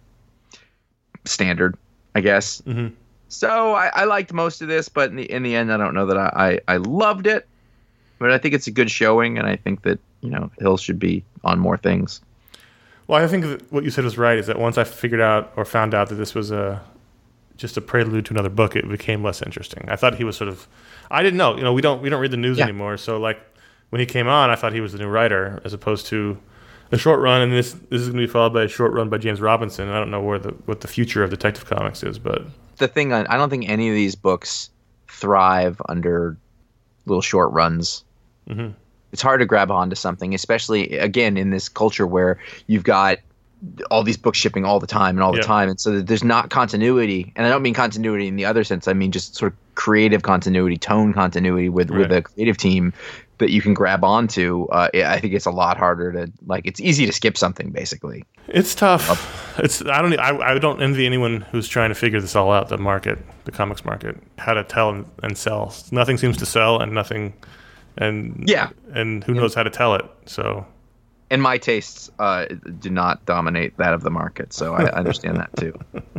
standard, I guess. Mhm. So I, I liked most of this, but in the in the end, I don't know that I, I, I loved it. But I think it's a good showing, and I think that, you know, Hill should be on more things. Well, I think that what you said was right. Is that once I figured out or found out that this was a just a prelude to another book, it became less interesting. I thought he was sort of. I didn't know. You know, we don't we don't read the news Yeah. anymore. So like when he came on, I thought he was the new writer, as opposed to a short run. And this this is going to be followed by a short run by James Robinson. And I don't know where the what the future of Detective Comics is, but The thing, I I don't think any of these books thrive under little short runs. Mm-hmm. It's hard to grab onto something, especially again in this culture where you've got all these books shipping all the time and all the Yeah. time, and so that there's not continuity. And I don't mean continuity in the other sense. I mean just sort of creative continuity, tone continuity with with Right. a creative team that you can grab onto. Uh, I think it's a lot harder to like. It's easy to skip something, basically. it's tough. It's I don't I, I don't envy anyone who's trying to figure this all out. The market, the comics market, how to tell and, and sell. Nothing seems to sell, and nothing, and Yeah. and who knows how to tell it. So. And my tastes uh, do not dominate that of the market, so I understand that too.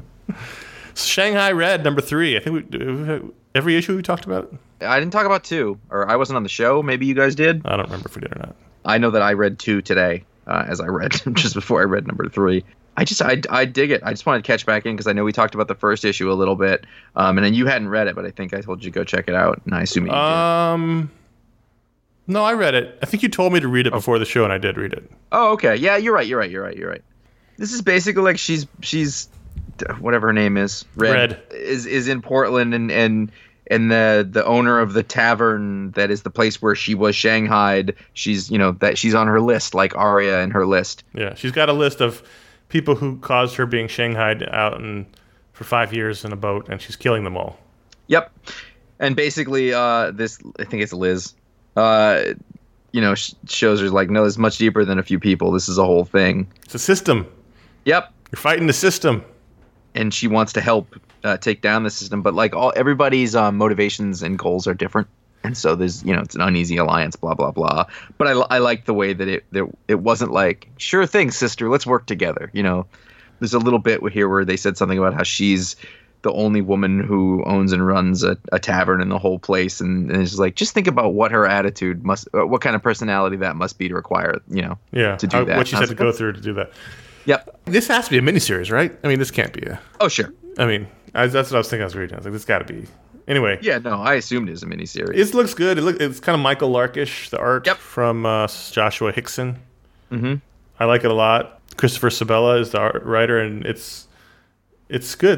Shanghai Red number three. I think we every issue we talked about. it? I didn't talk about two, or I wasn't on the show. Maybe you guys did. I don't remember if we did or not. I know that I read two today, uh, as I read just before I read number three. I just I, I dig it. I just wanted to catch back in because I know we talked about the first issue a little bit, um, and then you hadn't read it, but I think I told you to go check it out, and I assume you did. Um, no, I read it. I think you told me to read it before the show, and I did read it. Oh, okay. Yeah, you're right. You're right. You're right. You're right. This is basically like she's she's whatever her name is, Red, Red. is is in Portland, and and and the the owner of the tavern that is the place where she was shanghaied. She's you know that she's on her list, like Arya in her list. Yeah, she's got a list of people who caused her being shanghaied out in, for five years in a boat, and she's killing them all. Yep. And basically, uh, this I think it's Liz. Uh, you know, sh- shows her like, no, it's much deeper than a few people. This is a whole thing. It's a system. Yep. You're fighting the system. And she wants to help uh, take down the system, but like all everybody's um, motivations and goals are different, and so there's you know it's an uneasy alliance, blah blah blah. But I, I like the way that it that it wasn't like sure thing, sister, let's work together. You know, there's a little bit here where they said something about how she's the only woman who owns and runs a, a tavern in the whole place, and, and it's just like just think about what her attitude must, uh, what kind of personality that must be to require, you know, Yeah, to do how- that. what she's I had was to like, go through to do that. Yep. This has to be a miniseries, right? I mean, this can't be a. Oh sure. I mean, I, that's what I was thinking. I was reading. I was like, this got to be. Anyway, Yeah. No, I assumed it was a miniseries. it looks good. It look, it's kind of Michael Larkish, the art Yep. from uh, Joshua Hickson. Mm-hmm. I like it a lot. Christopher Sabella is the art writer, and it's it's good.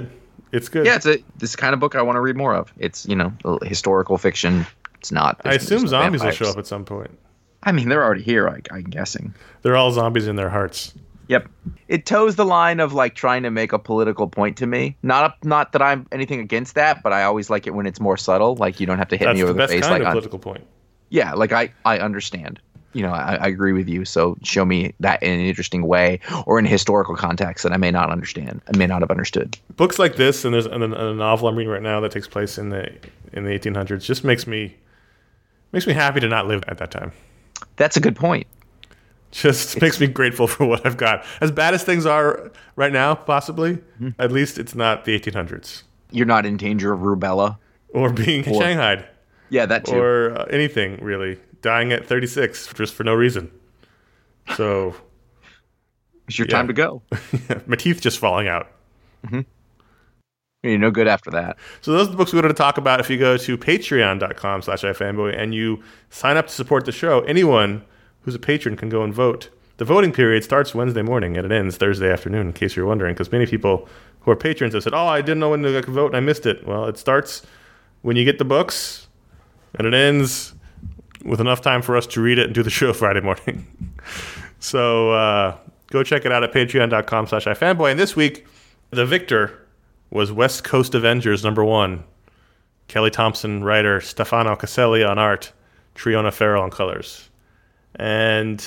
It's good. Yeah, it's a this kind of book I want to read more of. It's, you know, historical fiction. It's not. I assume no zombies vampires. will show up at some point. I mean, they're already here, I, I'm guessing. They're all zombies in their hearts. Yep. It toes the line of like trying to make a political point to me. Not a, not that I'm anything against that, but I always like it when it's more subtle. Like you don't have to hit That's me over the the, best face. kind Like of on, political point. yeah, like I, I understand. You know, I, I agree with you. So show me that in an interesting way or in a historical context that I may not understand. I may not have understood. Books like this, and there's and a novel I'm reading right now that takes place in the in the eighteen hundreds, just makes me makes me happy to not live at that time. That's a good point. Just it's, makes me grateful for what I've got. As bad as things are right now, possibly, mm-hmm. at least it's not the eighteen hundreds. You're not in danger of rubella. Or being or, shanghaied. Yeah, that too. Or uh, anything, really. Dying at thirty-six just for no reason. So. It's your yeah. time to go. My teeth just falling out. Mm-hmm. You're no good after that. So those are the books we wanted to talk about. If you go to patreon.com slash ifanboy and you sign up to support the show, anyone who's a patron can go and vote. The voting period starts Wednesday morning and it ends Thursday afternoon, in case you're wondering, because many people who are patrons have said, oh, I didn't know when to vote and I missed it. Well, it starts when you get the books and it ends with enough time for us to read it and do the show Friday morning. So uh, go check it out at patreon.com slash ifanboy. And this week, the victor was West Coast Avengers number one. Kelly Thompson, writer, Stefano Caselli on art, Triona Farrell on colors. And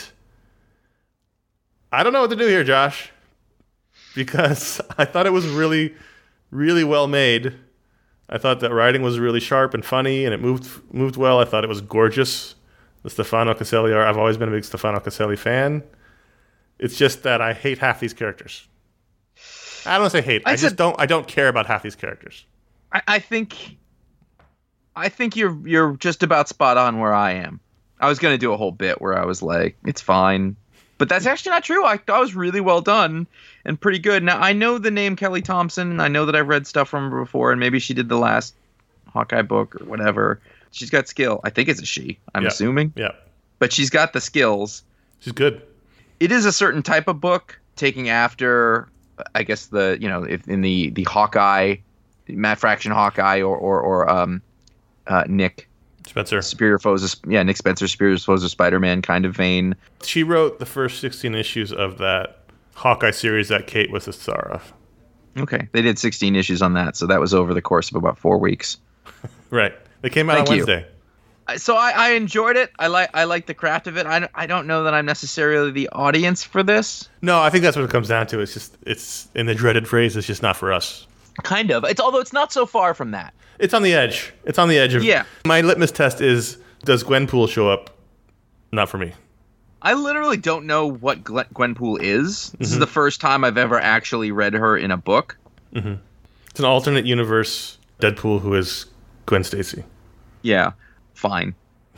I don't know what to do here, Josh, because I thought it was really, really well made. I thought that writing was really sharp and funny, and it moved moved well. I thought it was gorgeous. The Stefano Caselli art, I've always been a big Stefano Caselli fan. It's just that I hate half these characters. I don't want to say hate. I, I just don't. I don't care about half these characters. I, I think. I think you're you're just about spot on where I am. I was gonna do a whole bit where I was like, it's fine, but that's actually not true. I thought it was really well done and pretty good. Now I know the name Kelly Thompson. I know that I've read stuff from her before, and maybe she did the last Hawkeye book or whatever. She's got skill. I think it's a she. I'm yeah. assuming. Yeah. But she's got the skills. She's good. It is a certain type of book, taking after. I guess the you know if in the the Hawkeye, Matt Fraction Hawkeye or or, or um, uh, Nick Spencer Superior Foes of, yeah Nick Spencer Superior Foes of Spider-Man kind of vein. She wrote the first sixteen issues of that Hawkeye series that Kate was the star of. Okay, they did sixteen issues on that, so that was over the course of about four weeks. Right, they came out Thank on you. Wednesday. So I, I enjoyed it. I like I like the craft of it. I, I don't know that I'm necessarily the audience for this. No, I think that's what it comes down to. It's just it's in the dreaded phrase. It's just not for us. Kind of. It's although it's not so far from that. It's on the edge. It's on the edge of. Yeah. My litmus test is: does Gwenpool show up? Not for me. I literally don't know what Gwenpool is. This mm-hmm. is the first time I've ever actually read her in a book. Mm-hmm. It's an alternate universe Deadpool who is Gwen Stacy. Yeah. Fine.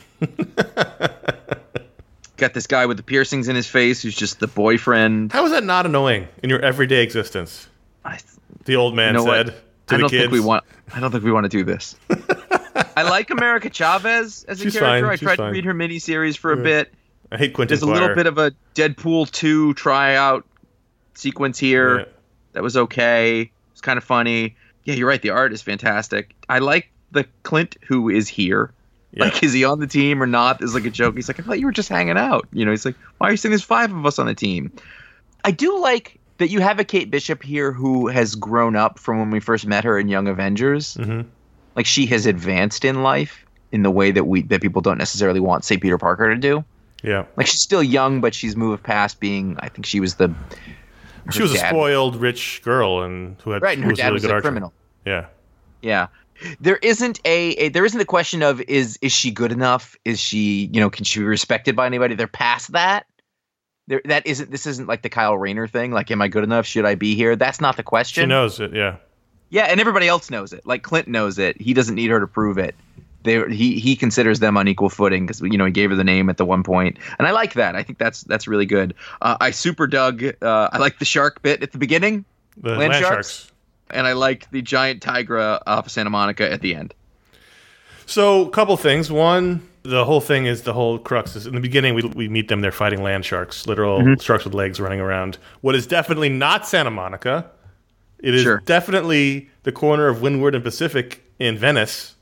Got this guy with the piercings in his face who's just the boyfriend. How is that not annoying in your everyday existence? I, the old man you know said what? to I the don't kids. Think we want, I don't think we want to do this. I like America Chavez as a She's character. Fine. I She's tried fine. to read her miniseries for a yeah. bit. I hate Quentin There's a little bit of a Deadpool two tryout sequence here. Yeah. That was okay. It's kind of funny. Yeah, you're right. The art is fantastic. I like the Clint who is here. Yeah. Like, is he on the team or not? Is like a joke. He's like, I thought you were just hanging out. You know, he's like, why are you saying there's five of us on the team? I do like that you have a Kate Bishop here who has grown up from when we first met her in Young Avengers. Mm-hmm. Like, she has advanced in life in the way that we that people don't necessarily want, say, Peter Parker to do. Yeah. Like, she's still young, but she's moved past being, I think she was the... She was dad. a spoiled, rich girl and who had right, and her was dad really was good a archer. criminal. Yeah. Yeah. There isn't a, a there isn't a question of is is she good enough? Is she, you know, can she be respected by anybody? They're past that. There that isn't this isn't like the Kyle Rayner thing, like, am I good enough? Should I be here? That's not the question. She knows it, yeah. Yeah, and everybody else knows it. Like, Clint knows it. He doesn't need her to prove it. They he he considers them on equal footing because, you know, he gave her the name at the one point, and I like that. I think that's that's really good. Uh, I super dug. Uh, I like the shark bit at the beginning. The land, land sharks. sharks. And I like the giant tigra off of Santa Monica at the end. So, a couple things. One, the whole thing is the whole crux is in the beginning we we meet them. They're fighting land sharks, literal mm-hmm. sharks with legs running around. What is definitely not Santa Monica It is Sure. definitely the corner of Windward and Pacific in Venice.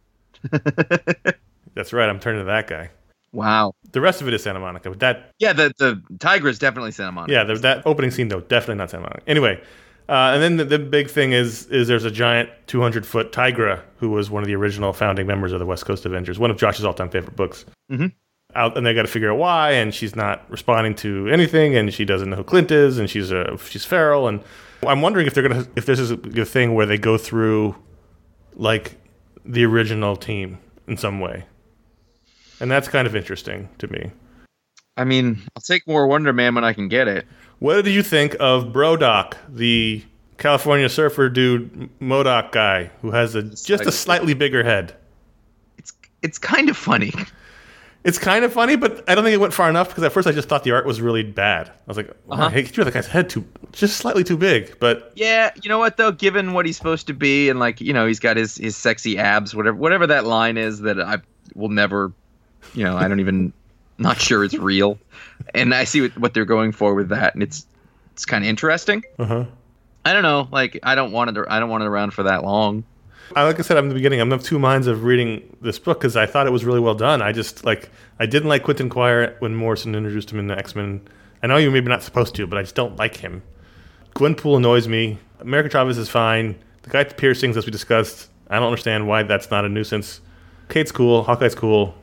That's right. I'm turning to that guy. Wow. The rest of it is Santa Monica. But that, Yeah, the the Tiger is definitely Santa Monica. yeah, the, that opening scene though, definitely not Santa Monica. Anyway, uh, and then the, the big thing is is there's a giant two hundred foot Tigra who was one of the original founding members of the West Coast Avengers, one of Josh's all time favorite books. Mm-hmm. Out, and they got to figure out why, and she's not responding to anything, and she doesn't know who Clint is, and she's a she's feral, and I'm wondering if they're gonna if this is a thing where they go through like the original team in some way, and that's kind of interesting to me. I mean, I'll take more Wonder Man when I can get it. What did you think of Brodok, the California surfer dude, Modoc guy, who has a just a slightly bigger head? It's it's kind of funny. It's kind of funny, but I don't think it went far enough because at first I just thought the art was really bad. I was like, oh, Uh-huh. hey, you drew that guy's head too, just slightly too big. But Yeah, you know what though? Given what he's supposed to be, and like you know, he's got his, his sexy abs, whatever whatever that line is that I will never, you know, I don't even, not sure it's real, and I see what, what they're going for with that, and it's it's kind of interesting. uh-huh. I don't know, like I don't want it, I don't want it around for that long. I, like I said in the beginning, I'm of two minds of reading this book because I thought it was really well done. I just like I didn't like Quentin Quire when Morrison introduced him in the X-Men. I know you're maybe not supposed to, but I just don't like him. Gwenpool annoys me. America Chavez is fine. The guy with the piercings, as we discussed, I don't understand why that's not a nuisance. Kate's cool. Hawkeye's cool.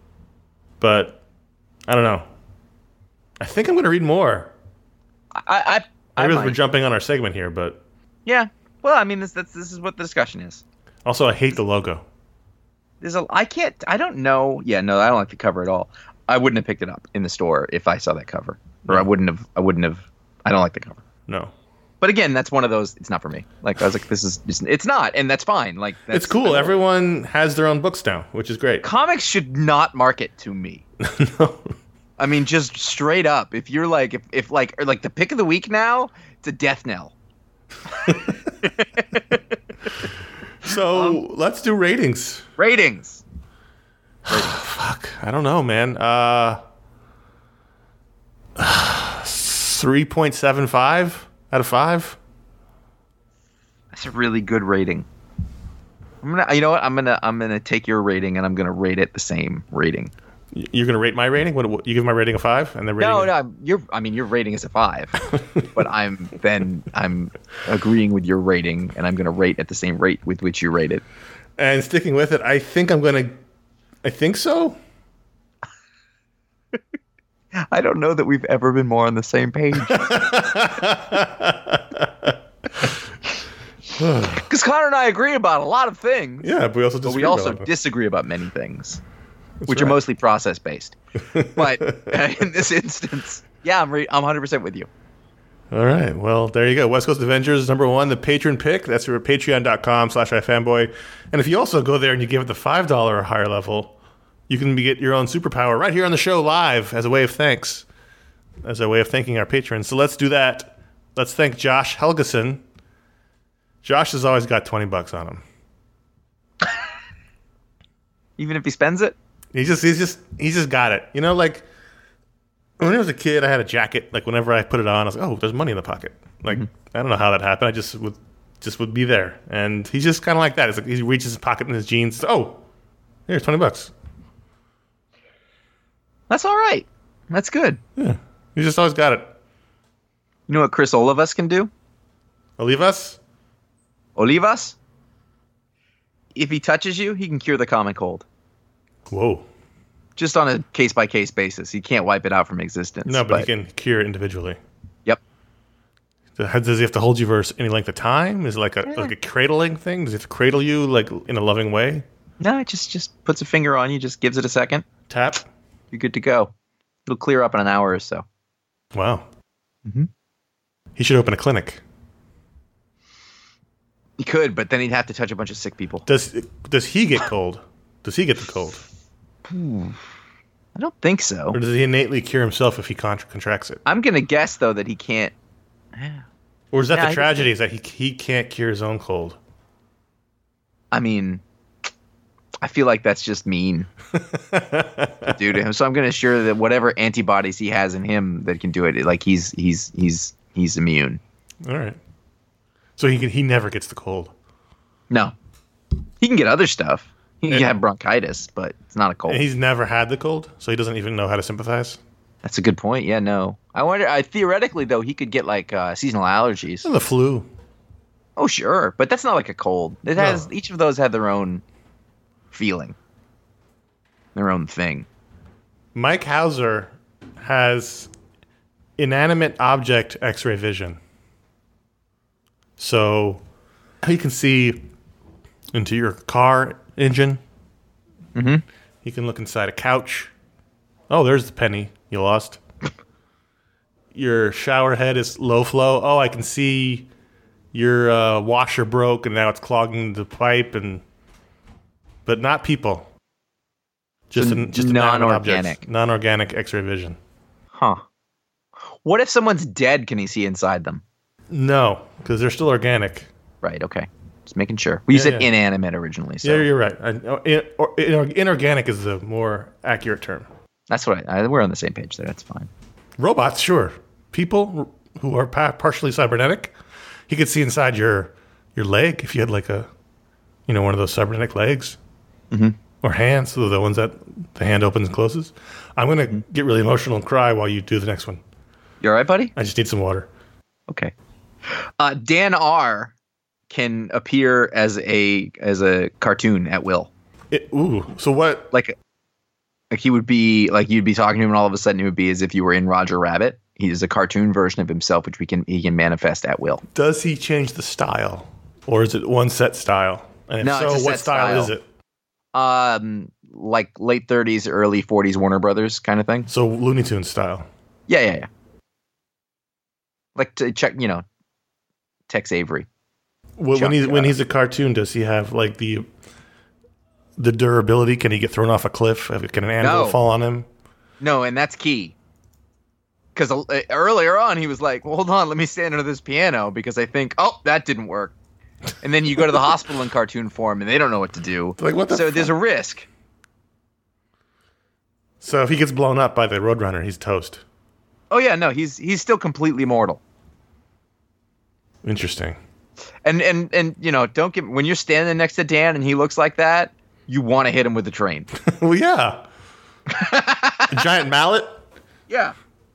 But I don't know. I think I'm going to read more. I I, I, I realize might. we're jumping on our segment here, but Yeah, well, I mean, this that's this is what the discussion is. also I hate the logo. There's a I can't I don't know. Yeah, no, I don't like the cover at all. I wouldn't have picked it up in the store if I saw that cover, or I wouldn't have. I wouldn't have. I don't like the cover. No. But again, that's one of those. It's not for me. Like I was like, this is just, it's not, and that's fine. Like that's, It's cool. I- Everyone has their own books now, which is great. Comics should not market to me. No. I mean, just straight up. If you're like, if, if like, or like the pick of the week now, it's a death knell. So let's do ratings. Ratings. Fuck, I don't know, man. Uh, three point seven five out of five. That's a really good rating. I'm gonna, you know what? I'm gonna, I'm gonna take your rating and I'm gonna rate it the same rating. Y- You're gonna rate my rating? What, what you give my rating a five, and then rating No, no, you're. I mean, your rating is a five, but I'm then I'm agreeing with your rating, and I'm going to rate at the same rate with which you rate it. and sticking with it. I think I'm gonna. I think so. I don't know that we've ever been more on the same page. Because Connor and I agree about a lot of things, Yeah, but we also but disagree we also about it. disagree about many things, which are right. mostly process based. But uh, in this instance, yeah, I'm re- I'm one hundred percent with you. All right. Well, there you go. West Coast Avengers, number one, the patron pick. That's your patreon.com slash ifanboy. And if you also go there and you give it the five dollars or higher level, you can get your own superpower right here on the show live as a way of thanks, as a way of thanking our patrons. So let's do that. Let's thank Josh Helgeson. Josh has always got twenty bucks on him. Even if he spends it. He just, he's just, he's just got it. You know, like when I was a kid, I had a jacket. Like whenever I put it on, I was like, oh, there's money in the pocket. Like I don't know how that happened. I just would, just would be there. And he's just kind of like that. It's like he reaches his pocket in his jeans. Oh, here's twenty bucks. That's all right. That's good. Yeah, he's just always got it. You know what Chris Olivas can do? Olivas? Olivas? If he touches you, he can cure the common cold. Whoa. Just on a case-by-case basis. He can't wipe it out from existence. No, but, he can cure it individually. Yep. So how- Does he have to hold you for any length of time? Is it like a Yeah. like a cradling thing? Does he have to cradle you like in a loving way? No, it just, just puts a finger on you, just gives it a second. Tap? You're good to go. It'll clear up in an hour or so. Wow. Mhm. He should open a clinic. He could, but then he'd have to touch a bunch of sick people. Does does he get cold? Does he get the cold? I don't think so. Or does he innately cure himself if he contra- contracts it? I'm going to guess, though, that he can't. Or is that Yeah, I the guess tragedy, is that he he can't cure his own cold? I mean, I feel like that's just mean to do to him. So I'm going to assure that whatever antibodies he has in him that can do it, like he's he's he's he's immune. All right. So he can, he never gets the cold. No. He can get other stuff. He can And- have bronchitis, but it's not a cold. And he's never had the cold, so he doesn't even know how to sympathize. That's a good point. Yeah, no. I wonder. I theoretically though, he could get like uh, seasonal allergies. And the flu. Oh, sure, but that's not like a cold. It has No. each of those have their own feeling, their own thing. Mike Hauser has inanimate object X-ray vision. So he can see into your car engine. Mm-hmm. He can look inside a couch. Oh, there's the penny you lost. Your shower head is low flow. Oh, I can see your uh, washer broke and now it's clogging the pipe, and but not people. Just So an, just inanimate non-organic. objects. Non-organic X-ray vision. Huh. What if someone's dead? Can he see inside them? No, because they're still organic. Right. Okay. Just making sure. Well, you Yeah, said yeah. inanimate originally, so Yeah, you're right. I, oh, in, or, in, inorganic is the more accurate term. that's what I, I. We're on the same page there. That's fine. Robots, sure. People who are pa- partially cybernetic, he could see inside your your leg if you had like a, you know, one of those cybernetic legs, Mm-hmm. or hands, so the ones that the hand opens and closes. I'm gonna Mm-hmm. get really emotional and cry while you do the next one. You all right, buddy? I just need some water. Okay. Uh, Dan R can appear as a as a cartoon at will. It, ooh, so what? Like, like he would be like you'd be talking to him, and all of a sudden it would be as if you were in Roger Rabbit. He's a cartoon version of himself, which we can he can manifest at will. Does he change the style, or is it one set style? And if No, so, it's a what set style, style. is it? Um, like late thirties, early forties Warner Brothers kind of thing. So Looney Tunes style. Yeah, yeah, yeah. Like to check, you know, Tex Avery. When, Chuck, when he's when uh, he's a cartoon, does he have like the the durability? Can he get thrown off a cliff? Can an animal No. fall on him? No, and that's key. Because uh, earlier on, he was like, well, hold on, let me stand under this piano because I think, oh, that didn't work. And then you go to the hospital in cartoon form and they don't know what to do. Like, what the so fuck? there's a risk. So if he gets blown up by the Roadrunner, he's toast. Oh, yeah, no, he's he's still completely mortal. Interesting. And, and, and you know, don't get when you're standing next to Dan and he looks like that, you want to hit him with the train. Well, yeah. A giant mallet, Yeah.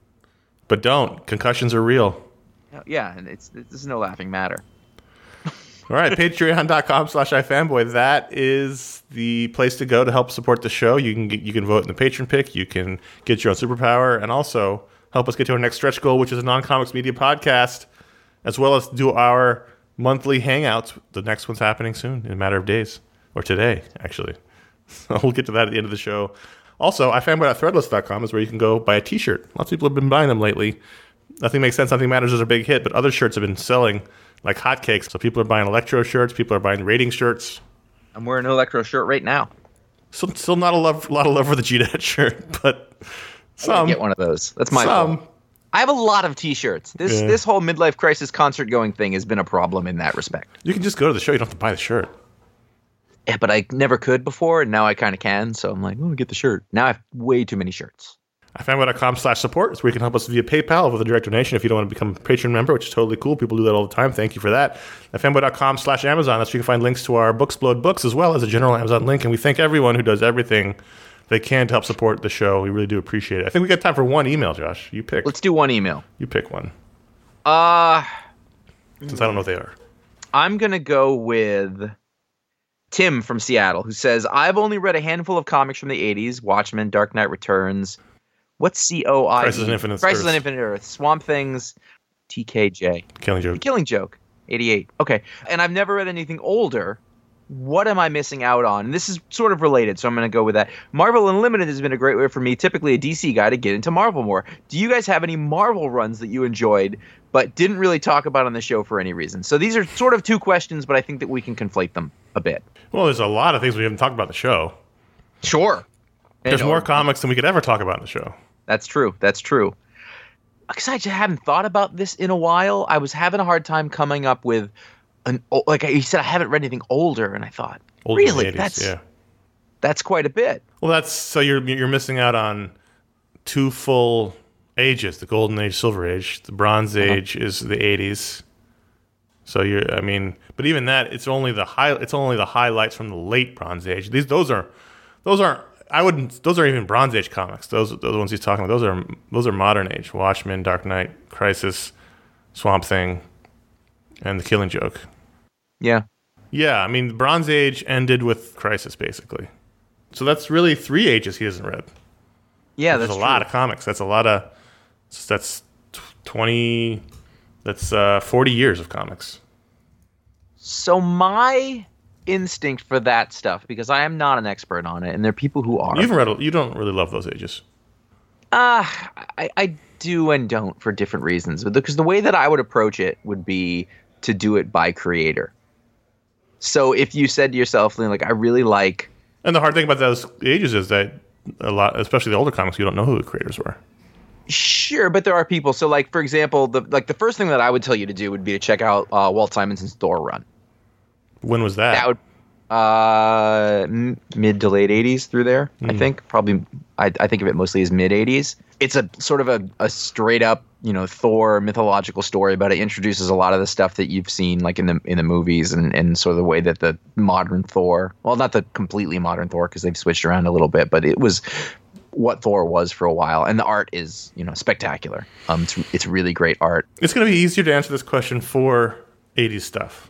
but don't. Concussions are real. Yeah, and it's this is no laughing matter. All right, patreon.com slash ifanboy. That is the place to go to help support the show. You can get, you can vote in the patron pick. You can get your own superpower, and also help us get to our next stretch goal, which is a non-comics media podcast, as well as do our monthly hangouts. The next one's happening soon, in a matter of days, or today, actually. So we'll get to that at the end of the show. Also, ifanboy dot threadless dot com is where you can go buy a t-shirt. Lots of people have been buying them lately. Nothing Makes Sense, Nothing Matters is a big hit, but other shirts have been selling like hotcakes. So people are buying Electro shirts, people are buying rating shirts. I'm wearing an Electro shirt right now. Still, still not a love, lot of love for the G D A T shirt, but I'm some. gonna get one of those. That's my some. fault. I have a lot of T-shirts. This Yeah. this whole midlife crisis concert going thing has been a problem in that respect. You can just go to the show. You don't have to buy the shirt. Yeah, but I never could before, and now I kind of can. So I'm like, oh, get the shirt. Now I have way too many shirts. ifanboy.com slash support is where you can help us via PayPal with a direct donation if you don't want to become a patron member, which is totally cool. People do that all the time. Thank you for that. ifanboy.com slash Amazon. That's where you can find links to our Booksplode books as well as a general Amazon link. And we thank everyone who does everything they can to help support the show. We really do appreciate it. I think we got time for one email, Josh. You pick. Let's do one email. You pick one, Uh, since I don't know what they are. I'm going to go with Tim from Seattle, who says, I've only read a handful of comics from the eighties, Watchmen, Dark Knight Returns. What's C O I E? Crisis on Infinite Crisis on Earths. Infinite Earth. Swamp Things, T K J. Killing The Joke. Killing Joke, eighty-eight. Okay. And I've never read anything older. What am I missing out on? And this is sort of related, so I'm going to go with that. Marvel Unlimited has been a great way for me, typically a D C guy, to get into Marvel more. Do you guys have any Marvel runs that you enjoyed but didn't really talk about on the show for any reason? So these are sort of two questions, but I think that we can conflate them a bit. Well, there's a lot of things we haven't talked about in the show. Sure. There's And- more comics than we could ever talk about in the show. That's true. That's true. Because I just haven't thought about this in a while. I was having a hard time coming up with an o- like you said. I haven't read anything older, and I thought, Older than the really, eighties, that's yeah. that's quite a bit. Well, that's so you're you're missing out on two full ages: the Golden Age, Silver Age. The Bronze Uh-huh. Age is the eighties, So you, I mean, but even that, it's only the high, it's only the highlights from the late Bronze Age. These, those are, those aren't. I wouldn't. Those are even Bronze Age comics. Those, those ones he's talking about. Those are, those are modern age. Watchmen, Dark Knight, Crisis, Swamp Thing, and The Killing Joke. Yeah. Yeah, I mean, the Bronze Age ended with Crisis, basically. So that's really three ages he hasn't read. Yeah, that's that's a true. lot of comics. That's a lot of. That's twenty. That's uh, forty years of comics. So my instinct for that stuff, because I am not an expert on it, and there are people who are. You haven't read. You don't really love those ages. Uh, I, I do and don't for different reasons. Because the way that I would approach it would be to do it by creator. So if you said to yourself, like, I really like... And the hard thing about those ages is that a lot, especially the older comics, you don't know who the creators were. Sure, but there are people. So, like, for example, the like the first thing that I would tell you to do would be to check out uh, Walt Simonson's Thor run. When was that? That would... Uh, m- mid to late eighties through there, mm. I think. Probably, I, I think of it mostly as mid eighties. It's a sort of a, a straight up, you know, Thor mythological story, but it introduces a lot of the stuff that you've seen, like in the in the movies, and, and sort of the way that the modern Thor, well, not the completely modern Thor, because they've switched around a little bit, but it was what Thor was for a while, and the art is, you know, spectacular. Um, it's it's really great art. It's going to be easier to answer this question for eighties stuff.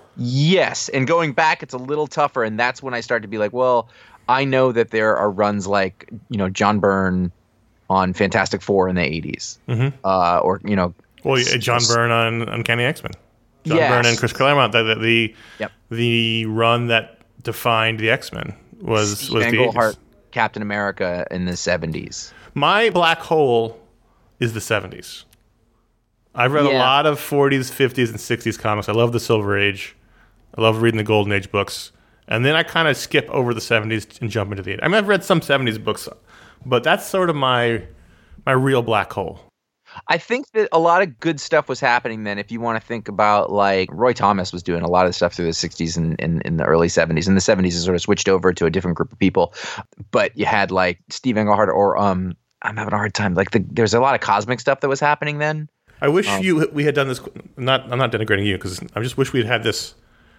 Yes, and going back, it's a little tougher, and that's when I start to be like, well, I know that there are runs like, you know, John Byrne on Fantastic Four in the eighties, mm-hmm. uh, or, you know... Well, yeah, John Byrne on Uncanny X-Men. John yes. Byrne and Chris Claremont, the, the, the, yep. the run that defined the X-Men was, Steve was the Englehart, eighties. Captain America in the seventies. My black hole is the seventies. I've read yeah. a lot of forties, fifties, and sixties comics. I love the Silver Age. I love reading the Golden Age books. And then I kind of skip over the seventies and jump into the eighties. I mean, I've read some seventies books, but that's sort of my my real black hole. I think that a lot of good stuff was happening then. If you want to think about, like, Roy Thomas was doing a lot of stuff through the sixties and in, in the early seventies. In the seventies, it sort of switched over to a different group of people. But you had, like, Steve Englehart or um, I'm having a hard time. Like, the, there's a lot of cosmic stuff that was happening then. I wish um, you we had done this. Not I'm not denigrating you, because I just wish we had had this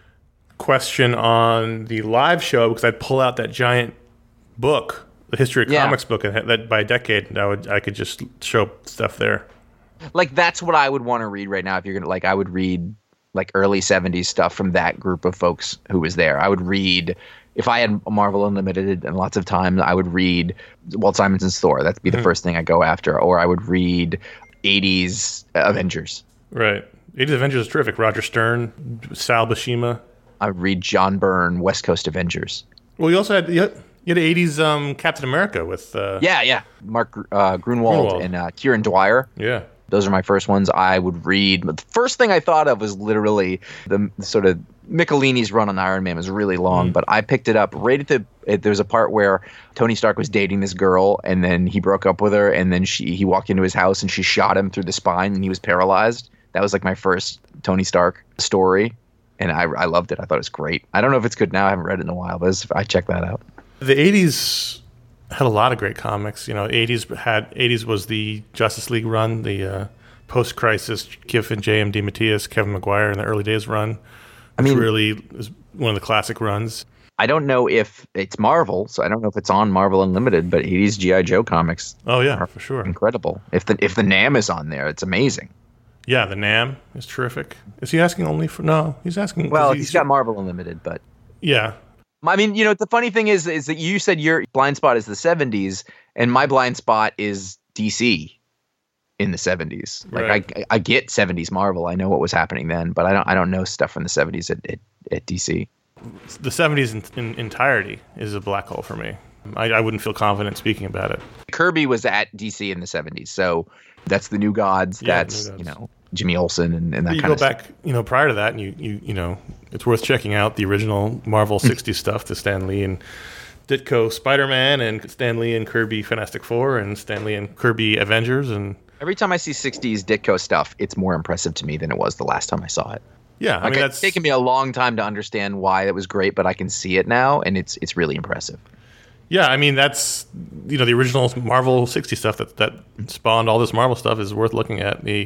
question on the live show, because I'd pull out that giant book, the History of yeah. Comics book, and that by decade, and I would I could just show stuff there. Like, that's what I would want to read right now. If you're gonna, like, I would read like early seventies stuff from that group of folks who was there. I would read, if I had Marvel Unlimited and lots of time, I would read Walt Simonson's Thor. That'd be the mm-hmm. first thing I go after. Or I would read eighties Avengers. Right. eighties Avengers is terrific. Roger Stern, Sal Buscema. I would read John Byrne, West Coast Avengers. Well, you also had you had, you had eighties um, Captain America with uh, yeah, yeah, Mark uh, Grunwald, Grunwald and uh, Kieran Dwyer. Yeah, those are my first ones I would read. But the first thing I thought of was literally the, the sort of Michelini's run on Iron Man was really long, mm. but I picked it up right at the. It, there was a part where Tony Stark was dating this girl, and then he broke up with her, and then she he walked into his house and she shot him through the spine, and he was paralyzed. That was like my first Tony Stark story. And I, I loved it. I thought it was great. I don't know if it's good now. I haven't read it in a while, but I checked that out. The eighties had a lot of great comics. You know, eighties had eighties was the Justice League run, the uh, post-crisis Giffen, J M. DeMatteis, Kevin Maguire in the early days run. I mean, really is one of the classic runs. I don't know if it's Marvel, so I don't know if it's on Marvel Unlimited, but eighties G I. Joe comics. Oh yeah, for sure, incredible. If the if the N A M is on there, it's amazing. Yeah, the N A M is terrific. Is he asking only for... No, he's asking... Well, he's, he's got Marvel Unlimited, but... Yeah. I mean, you know, the funny thing is is that you said your blind spot is the seventies, and my blind spot is D C in the seventies. Like, right. I I get seventies Marvel. I know what was happening then, but I don't I don't know stuff from the seventies at, at, at D C. The seventies in, in entirety is a black hole for me. I, I wouldn't feel confident speaking about it. Kirby was at D C in the seventies, so... That's the New Gods. Yeah, that's, New Gods. You know, Jimmy Olsen and, and that you kind of stuff. You go back, you know, prior to that, and you, you, you know, it's worth checking out the original Marvel sixties stuff, the Stan Lee and Ditko Spider-Man, and Stan Lee and Kirby Fantastic Four, and Stan Lee and Kirby Avengers. And every time I see sixties Ditko stuff, it's more impressive to me than it was the last time I saw it. Yeah, I like, mean, it's that's taken me a long time to understand why it was great, but I can see it now, and it's it's really impressive. Yeah, I mean, that's, you know, the original Marvel sixties stuff that, that spawned all this Marvel stuff is worth looking at. The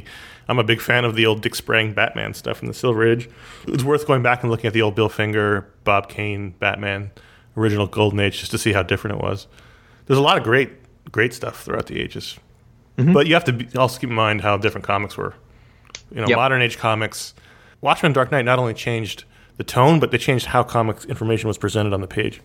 I'm a big fan of the old Dick Sprang Batman stuff in the Silver Age. It's worth going back and looking at the old Bill Finger, Bob Kane Batman, original Golden Age, just to see how different it was. There's a lot of great, great stuff throughout the ages. Mm-hmm. But you have to be, also keep in mind how different comics were. You know, yep. Modern age comics, Watchmen Dark Knight not only changed the tone, but they changed how comics information was presented on the page.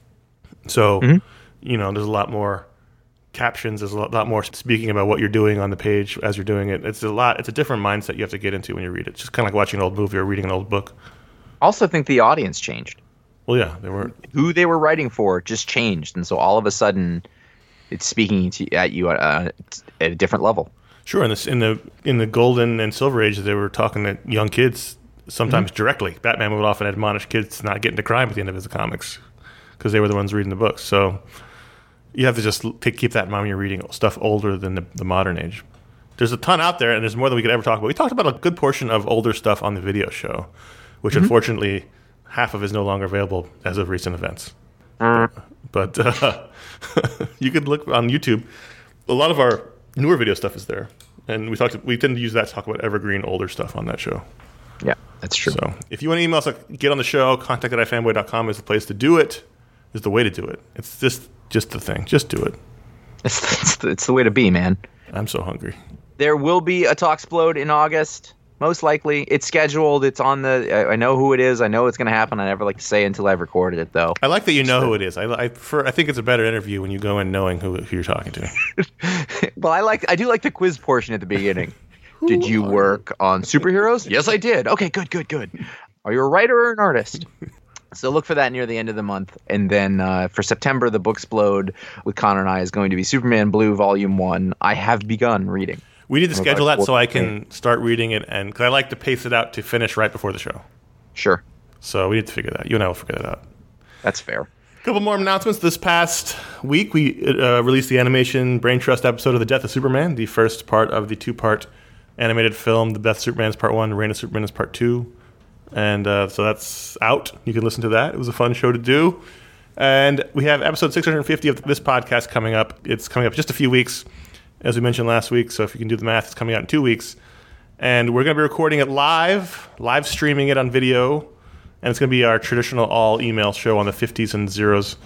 So, mm-hmm. you know, there's a lot more captions, there's a lot more speaking about what you're doing on the page as you're doing it. It's a lot, it's a different mindset you have to get into when you read it. It's just kind of like watching an old movie or reading an old book. Also think the audience changed. Well, yeah, they were who they were writing for just changed, and so all of a sudden, it's speaking to, at you uh, at a different level. Sure, in the in the in the Golden and Silver Age, they were talking to young kids sometimes mm-hmm. directly. Batman would often admonish kids to not get into crime at the end of his comics because they were the ones reading the books. So you have to just take, keep that in mind when you're reading stuff older than the, the modern age. There's a ton out there, and there's more than we could ever talk about. We talked about a good portion of older stuff on the video show, which mm-hmm. unfortunately half of is no longer available as of recent events. Mm. But uh, you could look on YouTube. A lot of our newer video stuff is there, and we talked. We tend to use that to talk about evergreen older stuff on that show. Yeah, that's true. So if you want to email us, like, get on the show. Contact at i fanboy dot com is the place to do it. Is the way to do it. It's just just the thing. Just do it. It's it's the, it's the way to be, man. I'm so hungry. There will be a Talksplode in August. Most likely, it's scheduled. It's on the. I, I know who it is. I know it's going to happen. I never like to say until I've recorded it, though. I like that you know so. who it is. I I, prefer, I think it's a better interview when you go in knowing who, who you're talking to. Well, I like. I do like the quiz portion at the beginning. Did you work on superheroes? Yes, I did. Okay, good, good, good. Are you a writer or an artist? So look for that near the end of the month. And then uh, for September, the Booksplode with Connor and I is going to be Superman Blue Volume one. I have begun reading. We need to schedule that so I can start reading it, and because I like to pace it out to finish right before the show. Sure. So we need to figure that out. You and I will figure that out. That's fair. A couple more announcements. This past week, we uh, released the animation Brain Trust episode of The Death of Superman, the first part of the two-part animated film. The Death of Superman is part one, The Reign of Superman is part two. And uh, so that's out. You can listen to that. It was a fun show to do. And we have episode six hundred fifty of this podcast coming up. It's coming up just a few weeks, as we mentioned last week. So if you can do the math, it's coming out in two weeks. And we're going to be recording it live, live streaming it on video. And it's going to be our traditional all-email show on the fifties and zeros.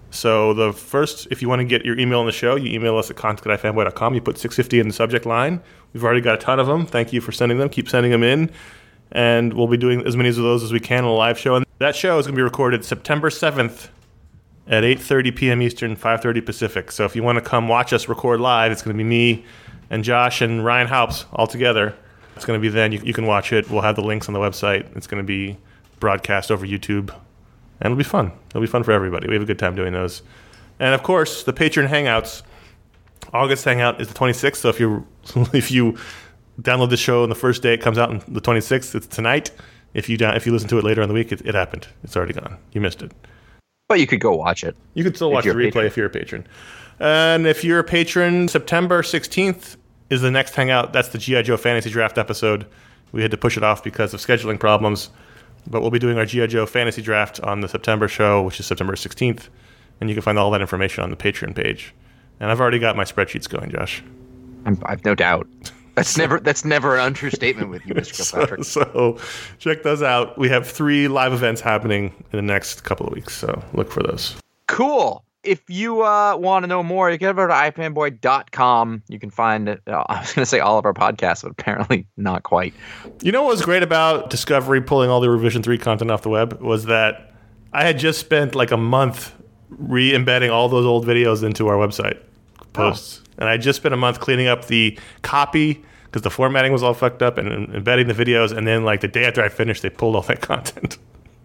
So the first, if you want to get your email on the show, you email us at contact at i fanboy dot com. You put six fifty in the subject line. We've already got a ton of them. Thank you for sending them. Keep sending them in. And we'll be doing as many of those as we can on a live show. And that show is going to be recorded September seventh at eight thirty p.m. Eastern, five thirty Pacific. So if you want to come watch us record live, it's going to be me and Josh and Ryan Haups all together. It's going to be then. You, you can watch it. We'll have the links on the website. It's going to be broadcast over YouTube. And it'll be fun. It'll be fun for everybody. We have a good time doing those. And, of course, the Patreon Hangouts. August Hangout is the twenty-sixth. So if you if you download the show on the first day it comes out on the twenty-sixth, it's tonight. If you down, if you listen to it later in the week, it, it happened. It's already gone. You missed it. But you could go watch it. You could still watch the replay if you're a patron. And if you're a patron, September sixteenth is the next Hangout. That's the G I. Joe Fantasy Draft episode. We had to push it off because of scheduling problems. But we'll be doing our G I. Joe Fantasy Draft on the September show, which is September sixteenth. And you can find all that information on the Patreon page. And I've already got my spreadsheets going, Josh. I'm, I've no doubt. That's never that's never an untrue statement with you, Mister Kilpatrick. So, so check those out. We have three live events happening in the next couple of weeks, so look for those. Cool. If you uh, want to know more, you can go over to i fanboy dot com. You can find, uh, I was going to say all of our podcasts, but apparently not quite. You know what was great about Discovery pulling all the Revision three content off the web was that I had just spent like a month re-embedding all those old videos into our website posts. Oh. And I just spent a month cleaning up the copy because the formatting was all fucked up and embedding the videos. And then like the day after I finished, they pulled all that content.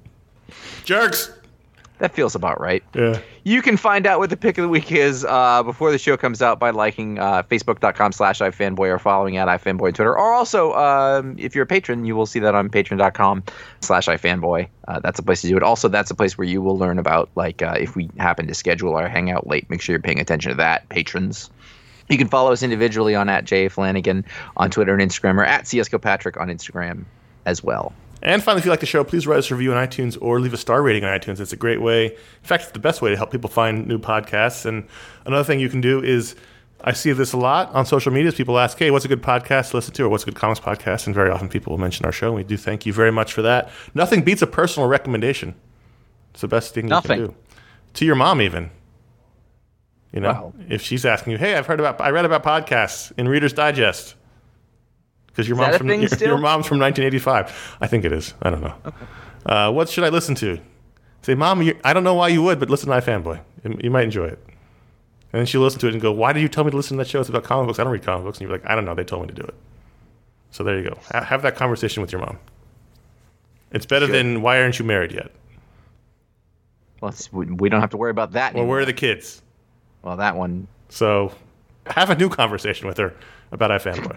Jerks! That feels about right. Yeah. You can find out what the pick of the week is uh, before the show comes out by liking uh, facebook dot com slash ifanboy or following at ifanboy on Twitter. Or also, um, if you're a patron, you will see that on patreon dot com slash ifanboy. Uh, that's a place to do it. Also, that's a place where you will learn about, like, uh, if we happen to schedule our hangout late, make sure you're paying attention to that, patrons. You can follow us individually on at J Flanagan on Twitter and Instagram, or at C S Kilpatrick on Instagram as well. And finally, if you like the show, please write us a review on iTunes or leave a star rating on iTunes. It's a great way. In fact, it's the best way to help people find new podcasts. And another thing you can do is I see this a lot on social media. People ask, hey, what's a good podcast to listen to, or what's a good comics podcast? And very often people will mention our show, and we do thank you very much for that. Nothing beats a personal recommendation. It's the best thing Nothing. you can do. To your mom, even. You know, Wow. if she's asking you, hey, I've heard about, I read about podcasts in Reader's Digest. Because your Is that mom's a from thing your, still? your mom's from nineteen eighty-five. I think it is. I don't know. Okay. Uh, what should I listen to? Say, Mom, you, I don't know why you would, but listen to iFanboy. You, you might enjoy it. And then she'll listen to it and go, why did you tell me to listen to that show? It's about comic books. I don't read comic books. And you're like, I don't know. They told me to do it. So there you go. Ha- have that conversation with your mom. It's better Sure. than, why aren't you married yet? Well, it's, we we don't have to worry about that Well, anymore. where are the kids? Well, that one. So have a new conversation with her about iFanboy.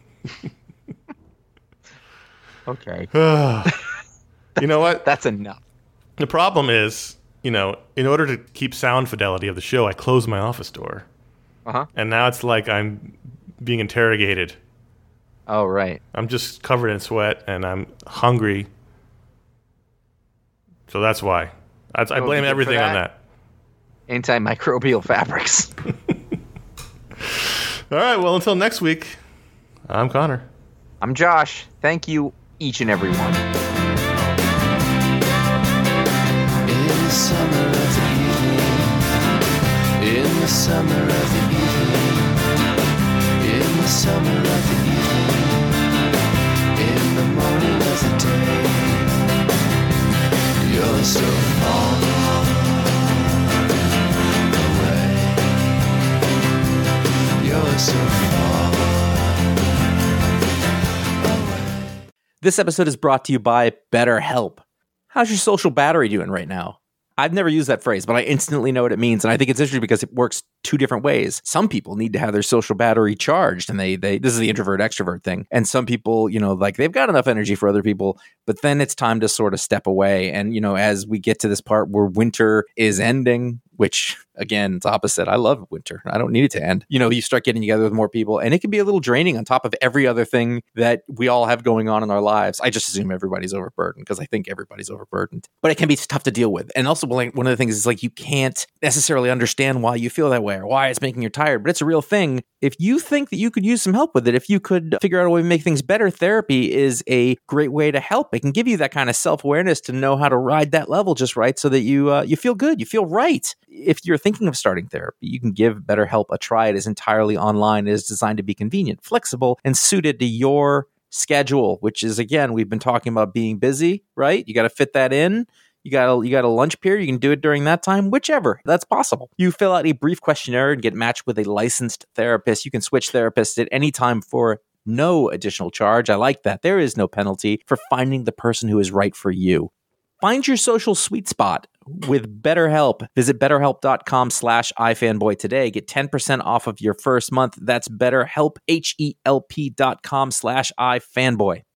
Okay. You know what? That's enough. The problem is, you know, in order to keep sound fidelity of the show, I closed my office door. Uh-huh. And now it's like I'm being interrogated. Oh, right. I'm just covered in sweat and I'm hungry. So that's why. I, I Oh, blame you good for everything on that? that. Antimicrobial fabrics. All right, well, until next week, I'm Connor. I'm Josh. Thank you, each and every one. In the summer of the evening, in the summer of the evening, in the summer of the evening, in the morning of the day, you're so far away, you're so far away. This episode is brought to you by BetterHelp. How's your social battery doing right now? I've never used that phrase, but I instantly know what it means. And I think it's interesting because it works two different ways. Some people need to have their social battery charged, and they, they this is the introvert extrovert thing. And some people, you know, like they've got enough energy for other people, but then it's time to sort of step away. And, you know, as we get to this part where winter is ending, which again, it's opposite. I love winter. I don't need it to end. You know, you start getting together with more people, and it can be a little draining on top of every other thing that we all have going on in our lives. I just assume everybody's overburdened because I think everybody's overburdened. But it can be tough to deal with. And also, like, one of the things is like you can't necessarily understand why you feel that way or why it's making you tired, but it's a real thing. If you think that you could use some help with it, if you could figure out a way to make things better, therapy is a great way to help. It can give you that kind of self-awareness to know how to ride that level just right so that you uh, you feel good, you feel right. If you're thinking of starting therapy, you can give BetterHelp a try. It is entirely online. It is designed to be convenient, flexible, and suited to your schedule, which is, again, we've been talking about being busy, right? You got to fit that in. You got a, you got a lunch period. You can do it during that time, whichever. That's possible. You fill out a brief questionnaire and get matched with a licensed therapist. You can switch therapists at any time for no additional charge. I like that. There is no penalty for finding the person who is right for you. Find your social sweet spot with BetterHelp. Visit betterhelp.com slash iFanboy today. Get ten percent off of your first month. That's BetterHelp, H E L P dot com slash iFanboy.